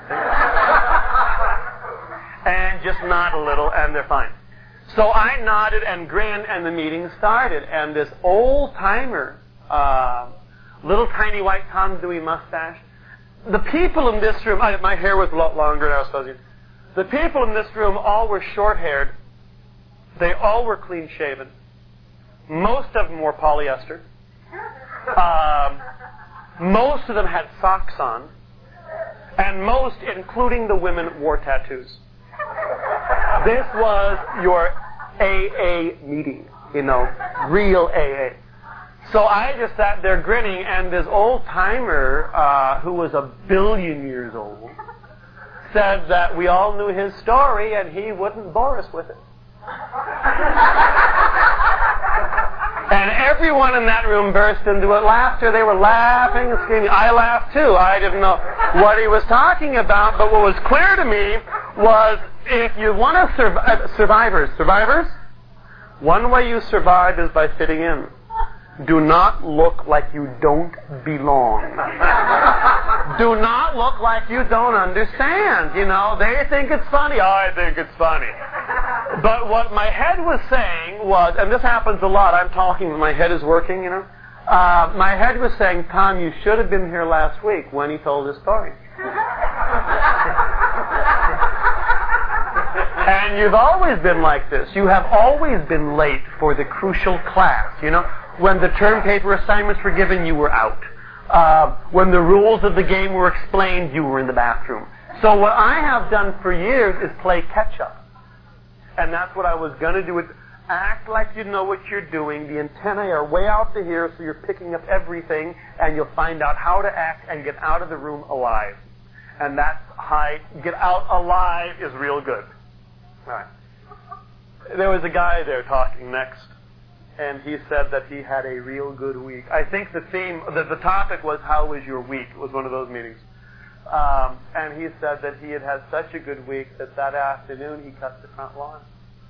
And just nod a little and they're fine. So I nodded and grinned, and the meeting started. And this old-timer, uh, little tiny white Tom Dewey mustache, the people in this room, I, my hair was a lot longer than I was supposed to. The people in this room all were short-haired. They all were clean-shaven. Most of them were polyester. Um, most of them had socks on. And most, including the women, wore tattoos. This was your A A meeting, you know, real A A. So I just sat there grinning, and this old-timer, uh, who was a billion years old, said that we all knew his story and he wouldn't bore us with it. And everyone in that room burst into laughter. They were laughing and screaming. I laughed too. I didn't know what he was talking about, but what was clear to me was if you want to survive, survivors, survivors, one way you survive is by fitting in. Do not look like you don't belong. Do not look like you don't understand. You know, they think it's funny. I think it's funny. But what my head was saying was, and this happens a lot, I'm talking, my head is working, you know. Uh, my head was saying, Tom, you should have been here last week when he told his story. And you've always been like this. You have always been late for the crucial class, you know. When the term paper assignments were given, you were out. Uh, when the rules of the game were explained, you were in the bathroom. So what I have done for years is play catch-up. And that's what I was going to do. With act like you know what you're doing. The antennae are way out to here, so you're picking up everything, and you'll find out how to act and get out of the room alive. And that's high. Get out alive is real good. All right. There was a guy there talking next, and he said that he had a real good week. I think the theme, the, the topic was, how was your week? It was one of those meetings. Um, and he said that he had had such a good week that that afternoon he cut the front lawn.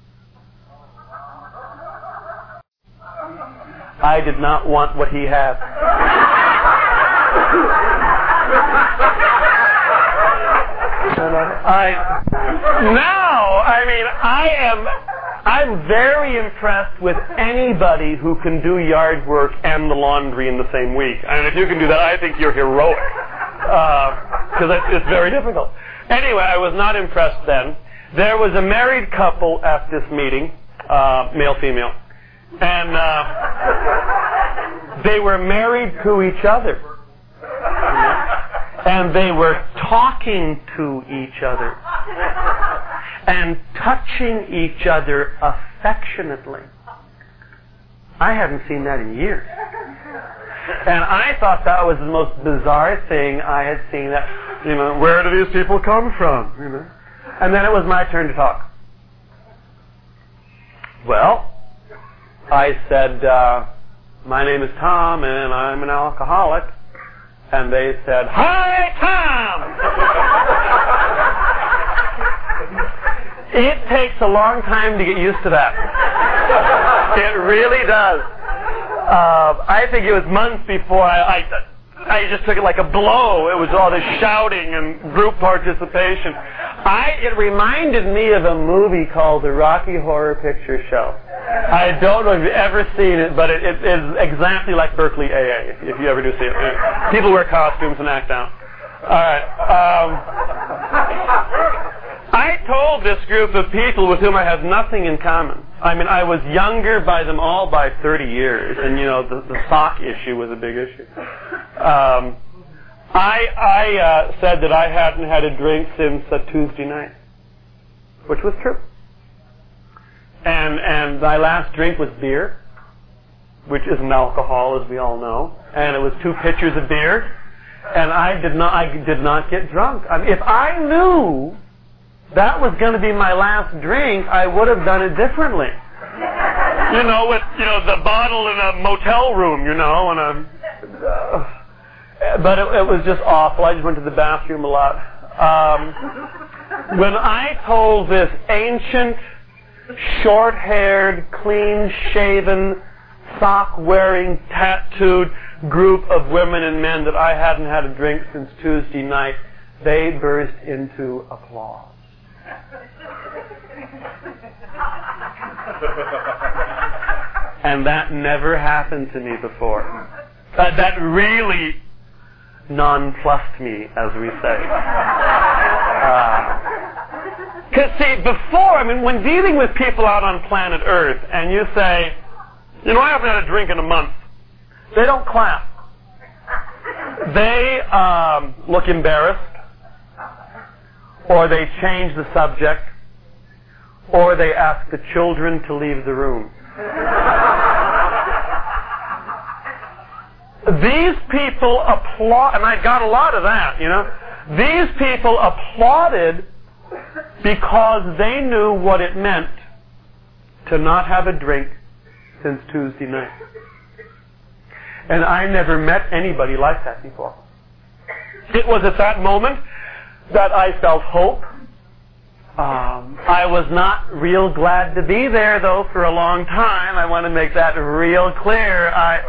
I did not want what he had. I, now, I mean, I am, I'm very impressed with anybody who can do yard work and the laundry in the same week. I mean, if you can do that, I think you're heroic. Because uh, it's, it's very difficult. Anyway, I was not impressed then. There was a married couple at this meeting, uh, male-female, and uh, they were married to each other. And they were talking to each other and touching each other affectionately. I haven't seen that in years. And I thought that was the most bizarre thing I had seen. That, you know, where do these people come from? You know? And then it was my turn to talk. Well, I said, uh, my name is Tom, and I'm an alcoholic. And they said, "Hi, Tom!" It takes a long time to get used to that. It really does. Uh, I think it was months before I, I, I just took it like a blow. It was all this shouting and group participation. I, it reminded me of a movie called The Rocky Horror Picture Show. I don't know if you've ever seen it, but it, it is exactly like Berkeley A A, if you ever do see it. People wear costumes and act out. All right. Um, I told this group of people with whom I have nothing in common. I mean, I was younger by them all by thirty years, and, you know, the, the sock issue was a big issue. Um, I, I uh, said that I hadn't had a drink since uh, Tuesday night, which was true. And and my last drink was beer, which isn't alcohol, as we all know. And it was two pitchers of beer. And I did not I did not get drunk. I mean, if I knew that was going to be my last drink, I would have done it differently. You know, with you know the bottle in a motel room, you know, and a. Uh, but it, it was just awful. I just went to the bathroom a lot. Um, when I told this ancient, short-haired, clean-shaven, sock-wearing, tattooed group of women and men that I hadn't had a drink since Tuesday night, they burst into applause. And that never happened to me before. That, that really nonplussed me, as we say. Because, uh, see, before, I mean, when dealing with people out on planet Earth, and you say, you know, I haven't had a drink in a month, they don't clap. They um, look embarrassed, or they change the subject, or they ask the children to leave the room. These people applaud, and I got a lot of that, you know. These people applauded because they knew what it meant to not have a drink since Tuesday night. And I never met anybody like that before. It was at that moment that I felt hope. Um, I was not real glad to be there, though, for a long time. I want to make that real clear. I...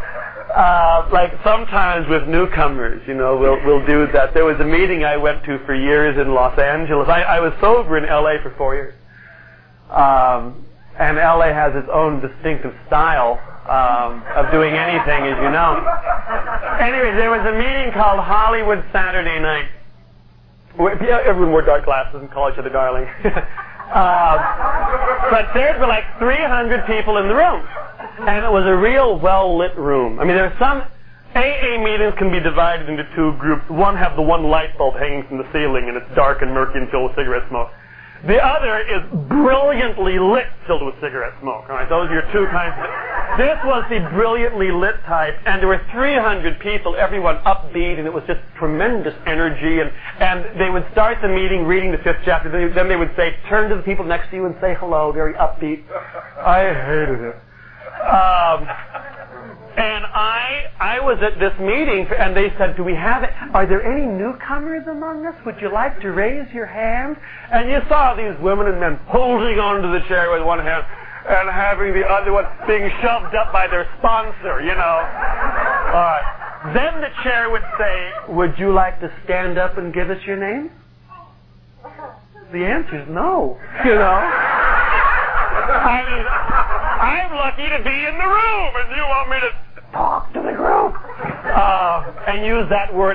Uh, like sometimes with newcomers, you know, we'll we'll do that. There was a meeting I went to for years in Los Angeles. I, I was sober in L A for four years, um, and L A has its own distinctive style um, of doing anything, as you know. Anyway, there was a meeting called Hollywood Saturday Night. Everyone wore dark glasses and called each other darling. uh, but there were like three hundred people in the room. And it was a real well-lit room. I mean, there are some A A meetings can be divided into two groups. One have the one light bulb hanging from the ceiling, and it's dark and murky and filled with cigarette smoke. The other is brilliantly lit, filled with cigarette smoke. All right, those are your two kinds. This was the brilliantly lit type, and there were three hundred people, everyone upbeat, and it was just tremendous energy. And, and they would start the meeting reading the fifth chapter. Then they would say, turn to the people next to you and say hello, very upbeat. I hated it. Um, and I I was at this meeting, and they said, do we have it? Are there any newcomers among us? Would you like to raise your hand? And you saw these women and men holding onto the chair with one hand and having the other one being shoved up by their sponsor, you know. All right. Then the chair would say, would you like to stand up and give us your name? The answer is no, you know. I mean, I'm lucky to be in the room, and you want me to talk to the group uh, and use that word.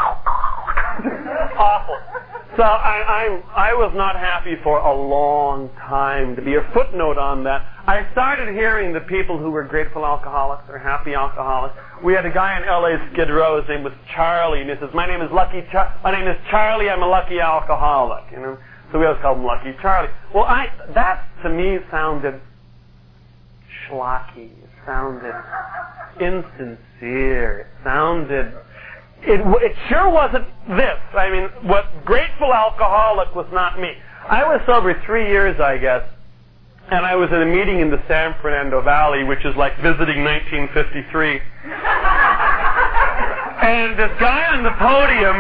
Awful. So I, I, I was not happy for a long time. To be a footnote on that, I started hearing the people who were grateful alcoholics or happy alcoholics. We had a guy in L A Skid Row. His name was Charlie, and he says, "My name is Lucky. Char- My name is Charlie. I'm a lucky alcoholic." You know. So we always called him Lucky Charlie. Well, I that to me sounded schlocky. It sounded insincere. It sounded. It, it sure wasn't this. I mean, what grateful alcoholic was not me. I was sober three years, I guess, and I was at a meeting in the San Fernando Valley, which is like visiting nineteen fifty-three. And this guy on the podium.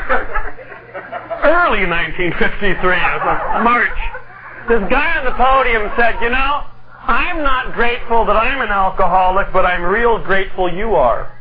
Early nineteen fifty-three, it was March. This guy on the podium said, you know, I'm not grateful that I'm an alcoholic, but I'm real grateful you are.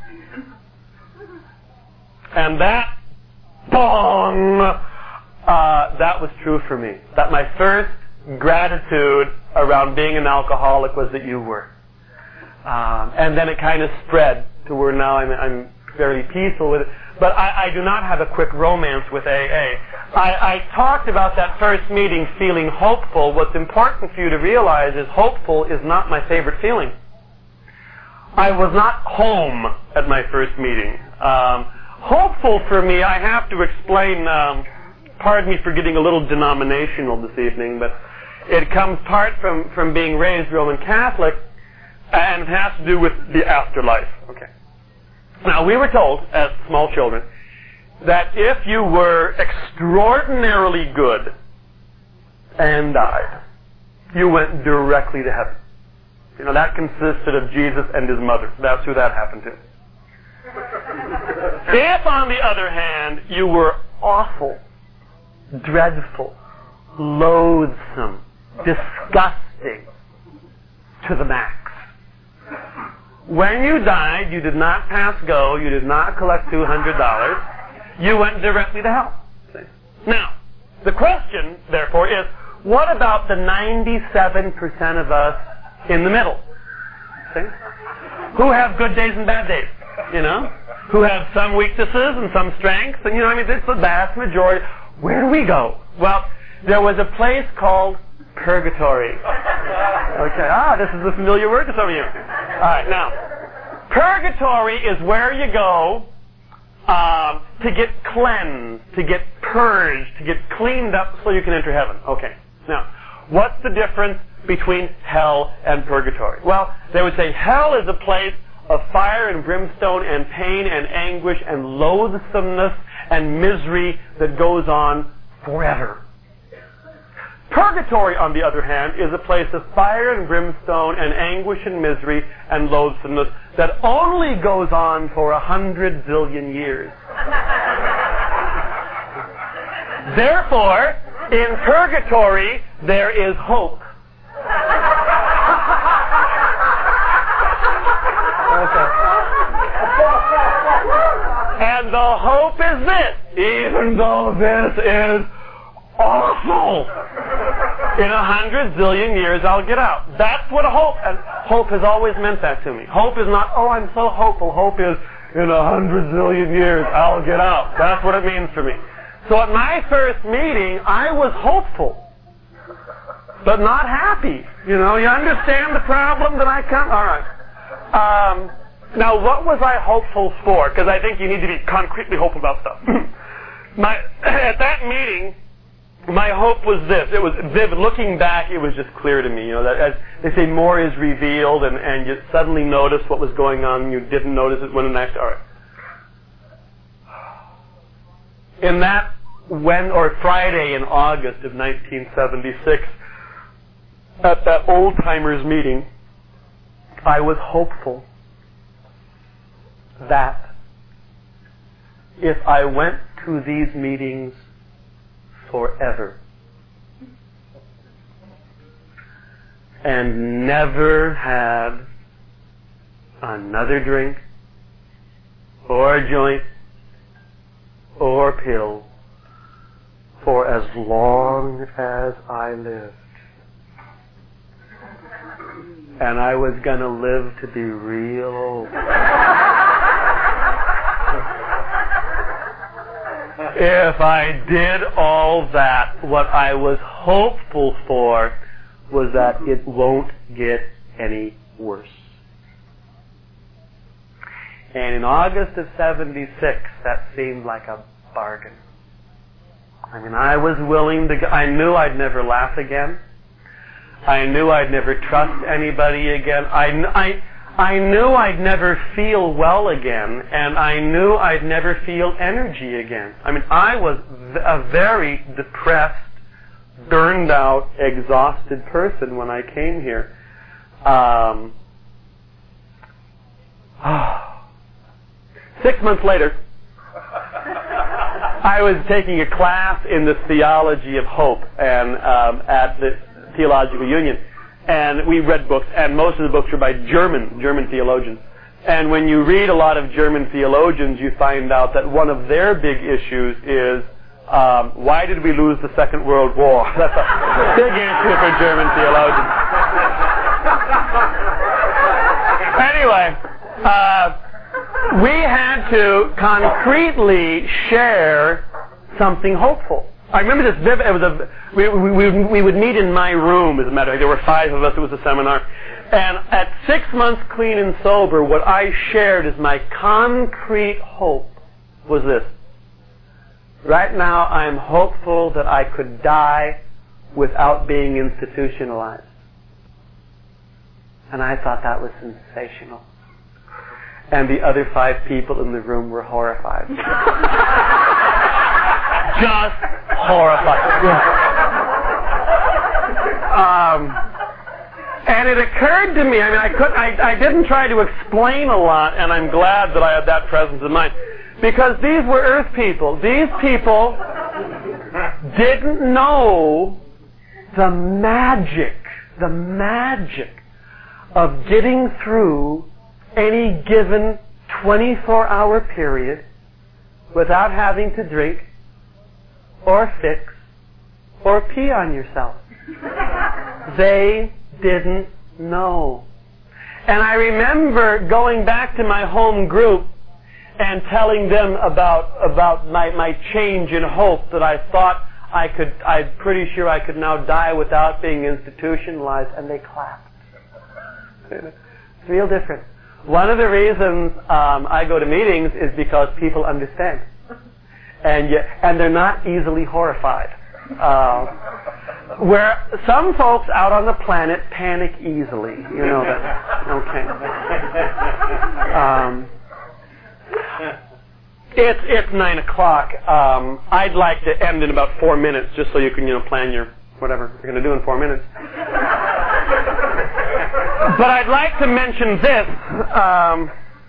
And that, bong, uh, that was true for me. That my first gratitude around being an alcoholic was that you were. Um, and then it kind of spread to where now I'm, I'm fairly peaceful with it. But I, I do not have a quick romance with A A. I, I talked about that first meeting feeling hopeful. What's important for you to realize is hopeful is not my favorite feeling. I was not home at my first meeting. Um, hopeful for me, I have to explain, um, pardon me for getting a little denominational this evening, but it comes part from, from being raised Roman Catholic, and it has to do with the afterlife. Okay. Now, we were told, as small children, that if you were extraordinarily good and died, you went directly to heaven. You know, that consisted of Jesus and his mother. That's who that happened to. If, on the other hand, you were awful, dreadful, loathsome, disgusting to the max, when you died, you did not pass go, you did not collect two hundred dollars, you went directly to hell. See? Now, the question, therefore, is, what about the ninety-seven percent of us in the middle? See? Who have good days and bad days, you know? Who have some weaknesses and some strengths, and, you know, I mean, it's the vast majority. Where do we go? Well, there was a place called purgatory. Okay, ah, this is a familiar word to some of you. All right, now, purgatory is where you go um, to get cleansed, to get purged, to get cleaned up so you can enter heaven. Okay, now, what's the difference between hell and purgatory? Well, they would say hell is a place of fire and brimstone and pain and anguish and loathsomeness and misery that goes on forever. Purgatory, on the other hand, is a place of fire and brimstone and anguish and misery and loathsomeness that only goes on for a hundred zillion years. Therefore, in purgatory, there is hope. Okay. even though this is awful, in a hundred zillion years I'll get out. That's what hope, and hope has always meant that to me. Hope is not, oh, I'm so hopeful. Hope is, in a hundred zillion years I'll get out. That's what it means for me. So at my first meeting, I was hopeful, but not happy. You know, you understand the problem that I come? All right. Um, now, what was I hopeful for? Because I think you need to be concretely hopeful about stuff. my, at that meeting, my hope was this. It was vivid. Looking back, it was just clear to me, you know, that as they say, more is revealed, and, and you suddenly notice what was going on, and you didn't notice it when the next, all right. In that, when, or Friday in August of nineteen seventy-six, at that old-timers meeting, I was hopeful that if I went to these meetings forever and never had another drink or a joint or pill for as long as I lived, and I was going to live to be real old. If I did all that, what I was hopeful for was that it won't get any worse. And in August of seventy-six, that seemed like a bargain. I mean, I was willing to go. I knew I'd never laugh again. I knew I'd never trust anybody again. I, I, I knew I'd never feel well again, and I knew I'd never feel energy again. I mean, I was a very depressed, burned out, exhausted person when I came here. Um, oh. Six months later, I was taking a class in the theology of hope and um, at the Theological Union, and we read books, and most of the books were by German German theologians. And when you read a lot of German theologians, you find out that one of their big issues is um, why did we lose the Second World War? That's a big issue for German theologians. Anyway, uh, we had to concretely share something hopeful. I remember this vivid, it was a, we, we, we would meet in my room, as a matter of fact. There were five of us, it was a seminar. And at six months clean and sober, what I shared as my concrete hope was this. Right now, I'm hopeful that I could die without being institutionalized. And I thought that was sensational. And the other five people in the room were horrified. Just horrified. Yeah. Um, and it occurred to me, I mean, I, could, I, I didn't try to explain a lot, and I'm glad that I had that presence of mind. Because these were earth people. These people didn't know the magic, the magic of getting through any given twenty-four hour period without having to drink or fix or pee on yourself. They didn't know. And I remember going back to my home group and telling them about about my, my change in hope, that I thought I could, I'm pretty sure I could now die without being institutionalized, and they clapped. It's real different. One of the reasons um, I go to meetings is because people understand. And yet, and they're not easily horrified. Uh, where some folks out on the planet panic easily. You know that. Okay. Um, it's it's nine o'clock. Um, I'd like to end in about four minutes, just so you can you know plan your whatever you're going to do in four minutes. But I'd like to mention this. Um,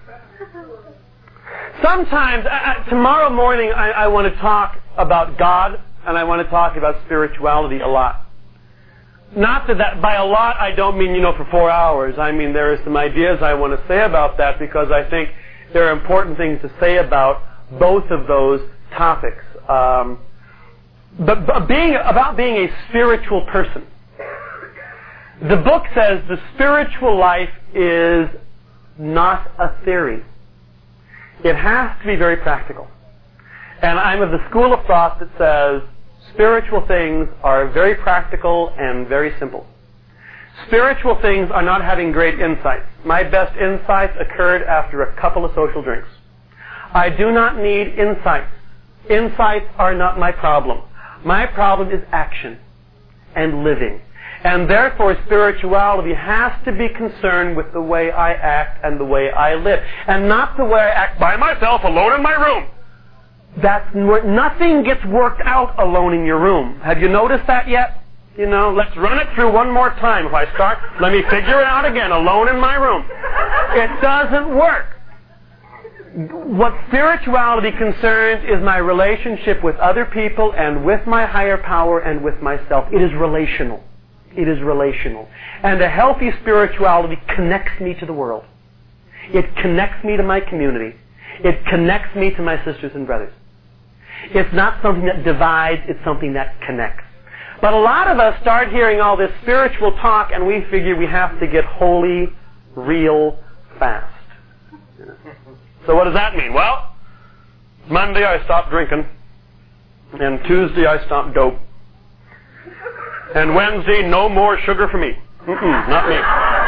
sometimes, uh, tomorrow morning, I, I want to talk about God, and I want to talk about spirituality a lot. Not that, that by a lot I don't mean, you know, for four hours. I mean, there are some ideas I want to say about that, because I think there are important things to say about both of those topics. um, but, but being about being a spiritual person. The book says the spiritual life is not a theory. It has to be very practical. And I'm of the school of thought that says spiritual things are very practical and very simple. Spiritual things are not having great insights. My best insights occurred after a couple of social drinks. I do not need insights. Insights are not my problem. My problem is action and living. And therefore, spirituality has to be concerned with the way I act and the way I live. And not the way I act by myself alone in my room. That's nothing gets worked out alone in your room. Have you noticed that yet? You know, let's run it through one more time. If I start, let me figure it out again, alone in my room. It doesn't work. What spirituality concerns is my relationship with other people and with my higher power and with myself. It is relational. It is relational. And a healthy spirituality connects me to the world. It connects me to my community. It connects me to my sisters and brothers. It's not something that divides, it's something that connects. But a lot of us start hearing all this spiritual talk and we figure we have to get holy, real, fast. So what does that mean? Well, Monday I stopped drinking, and Tuesday I stopped dope, and Wednesday no more sugar for me. Mm-mm, not me.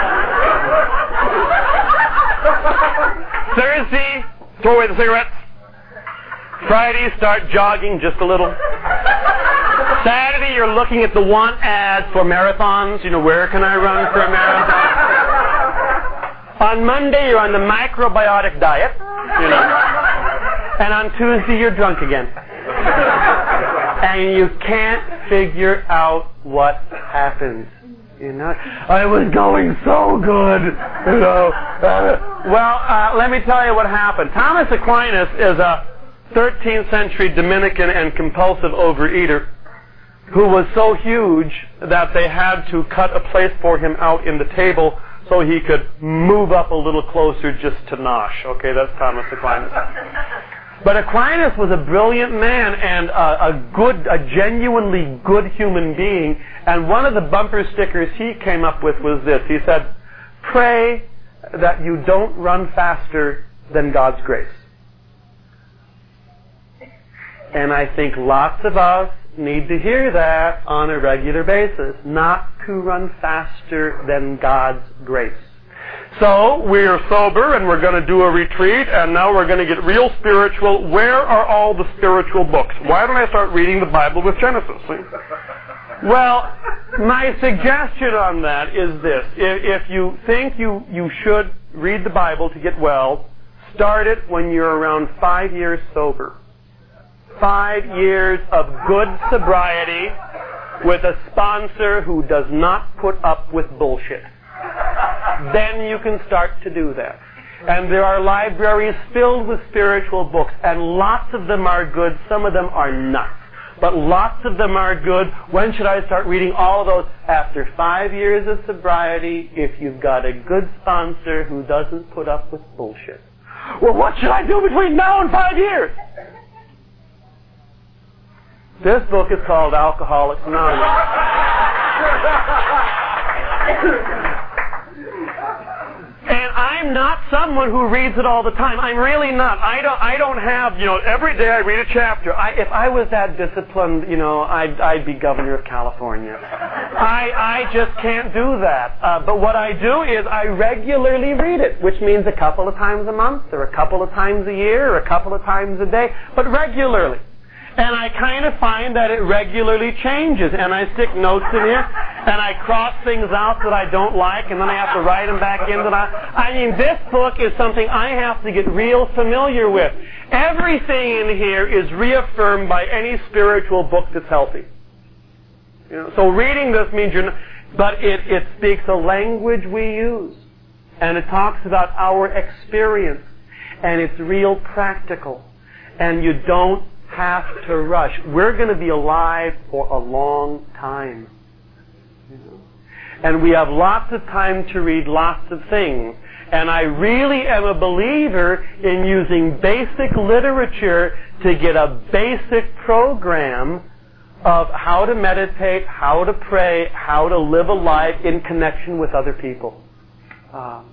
Thursday, throw away the cigarettes. Friday, start jogging just a little. Saturday, you're looking at the want ads for marathons. You know, where can I run for a marathon? On Monday, you're on the microbiotic diet, you know. And on Tuesday, you're drunk again. And you can't figure out what happens. You know, I was going so good, you know. Uh, well, uh, let me tell you what happened. Thomas Aquinas is a thirteenth century Dominican and compulsive overeater who was so huge that they had to cut a place for him out in the table so he could move up a little closer just to nosh. Okay, that's Thomas Aquinas. But Aquinas was a brilliant man and a, a good, a genuinely good human being. And one of the bumper stickers he came up with was this. He said, "Pray that you don't run faster than God's grace." And I think lots of us need to hear that on a regular basis. Not to run faster than God's grace. So, we're sober and we're going to do a retreat and now we're going to get real spiritual. Where are all the spiritual books? Why don't I start reading the Bible with Genesis? See? Well, my suggestion on that is this. If, if you think you, you should read the Bible to get well, start it when you're around five years sober. Five years of good sobriety with a sponsor who does not put up with bullshit. Then you can start to do that. And there are libraries filled with spiritual books, and lots of them are good. Some of them are nuts. But lots of them are good. When should I start reading all of those? After five years of sobriety, if you've got a good sponsor who doesn't put up with bullshit. Well, what should I do between now and five years? This book is called Alcoholics Anonymous. And I'm not someone who reads it all the time. I'm really not. I don't. I don't have. You know, every day I read a chapter. I, if I was that disciplined, you know, I'd, I'd be governor of California. I I just can't do that. Uh, but what I do is I regularly read it, which means a couple of times a month, or a couple of times a year, or a couple of times a day, but regularly. And I kind of find that it regularly changes, and I stick notes in here, and I cross things out that I don't like, and then I have to write them back in that I... I mean, this book is something I have to get real familiar with. Everything in here is reaffirmed by any spiritual book that's healthy. You know, so reading this means you're not... But it, it speaks a language we use, and it talks about our experience, and it's real practical, and you don't have to rush. We're going to be alive for a long time. You know? And we have lots of time to read lots of things. And I really am a believer in using basic literature to get a basic program of how to meditate, how to pray, how to live a life in connection with other people. Um,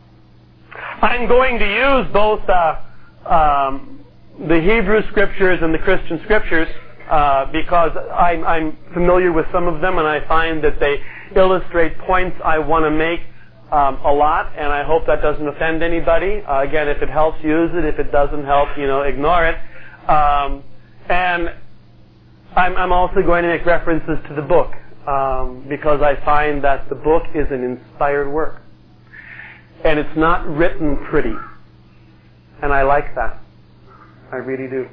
I'm going to use both uh, um, the Hebrew Scriptures and the Christian Scriptures uh, because I'm, I'm familiar with some of them, and I find that they illustrate points I want to make um, a lot, and I hope that doesn't offend anybody. Uh, again, if it helps, use it. If it doesn't help, you know, ignore it. Um, and I'm, I'm also going to make references to the book um, because I find that the book is an inspired work. And it's not written pretty. And I like that. I really do.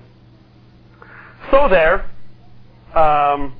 So there, um,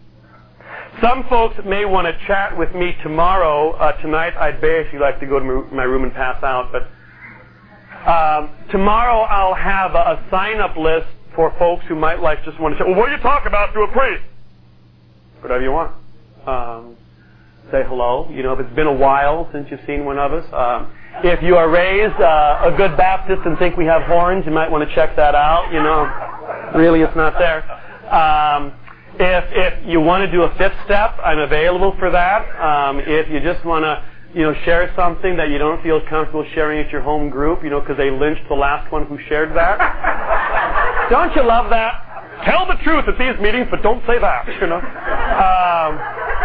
some folks may want to chat with me tomorrow. Uh, tonight I'd basically like to go to my room and pass out. But um, tomorrow I'll have a, a sign-up list for folks who might like just want to say, well, what do you talk about to a priest? Whatever you want. Um, say hello. You know, if it's been a while since you've seen one of us. Um, if you are raised uh, a good Baptist and think we have horns, you might want to check that out. You know, really it's not there. Um, if if you want to do a fifth step, I'm available for that. Um, if you just want to, you know, share something that you don't feel comfortable sharing at your home group, you know, because they lynched the last one who shared that. Don't you love that? Tell the truth at these meetings, but don't say that, you know. Um,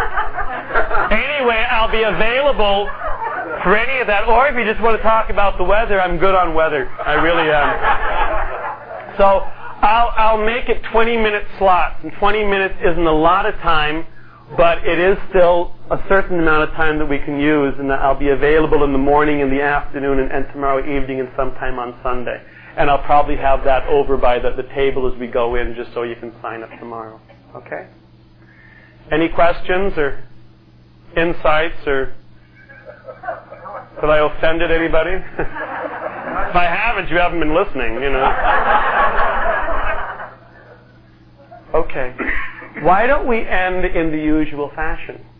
anyway, I'll be available for any of that. Or if you just want to talk about the weather, I'm good on weather. I really am. So I'll, I'll make it twenty-minute slots. And twenty minutes isn't a lot of time, but it is still a certain amount of time that we can use. And I'll be available in the morning, in the afternoon, and, and tomorrow evening, and sometime on Sunday. And I'll probably have that over by the, the table as we go in, just so you can sign up tomorrow. Okay? Any questions or insights, or have I offended anybody? If I haven't, you haven't been listening, you know. Okay. Why don't we end in the usual fashion?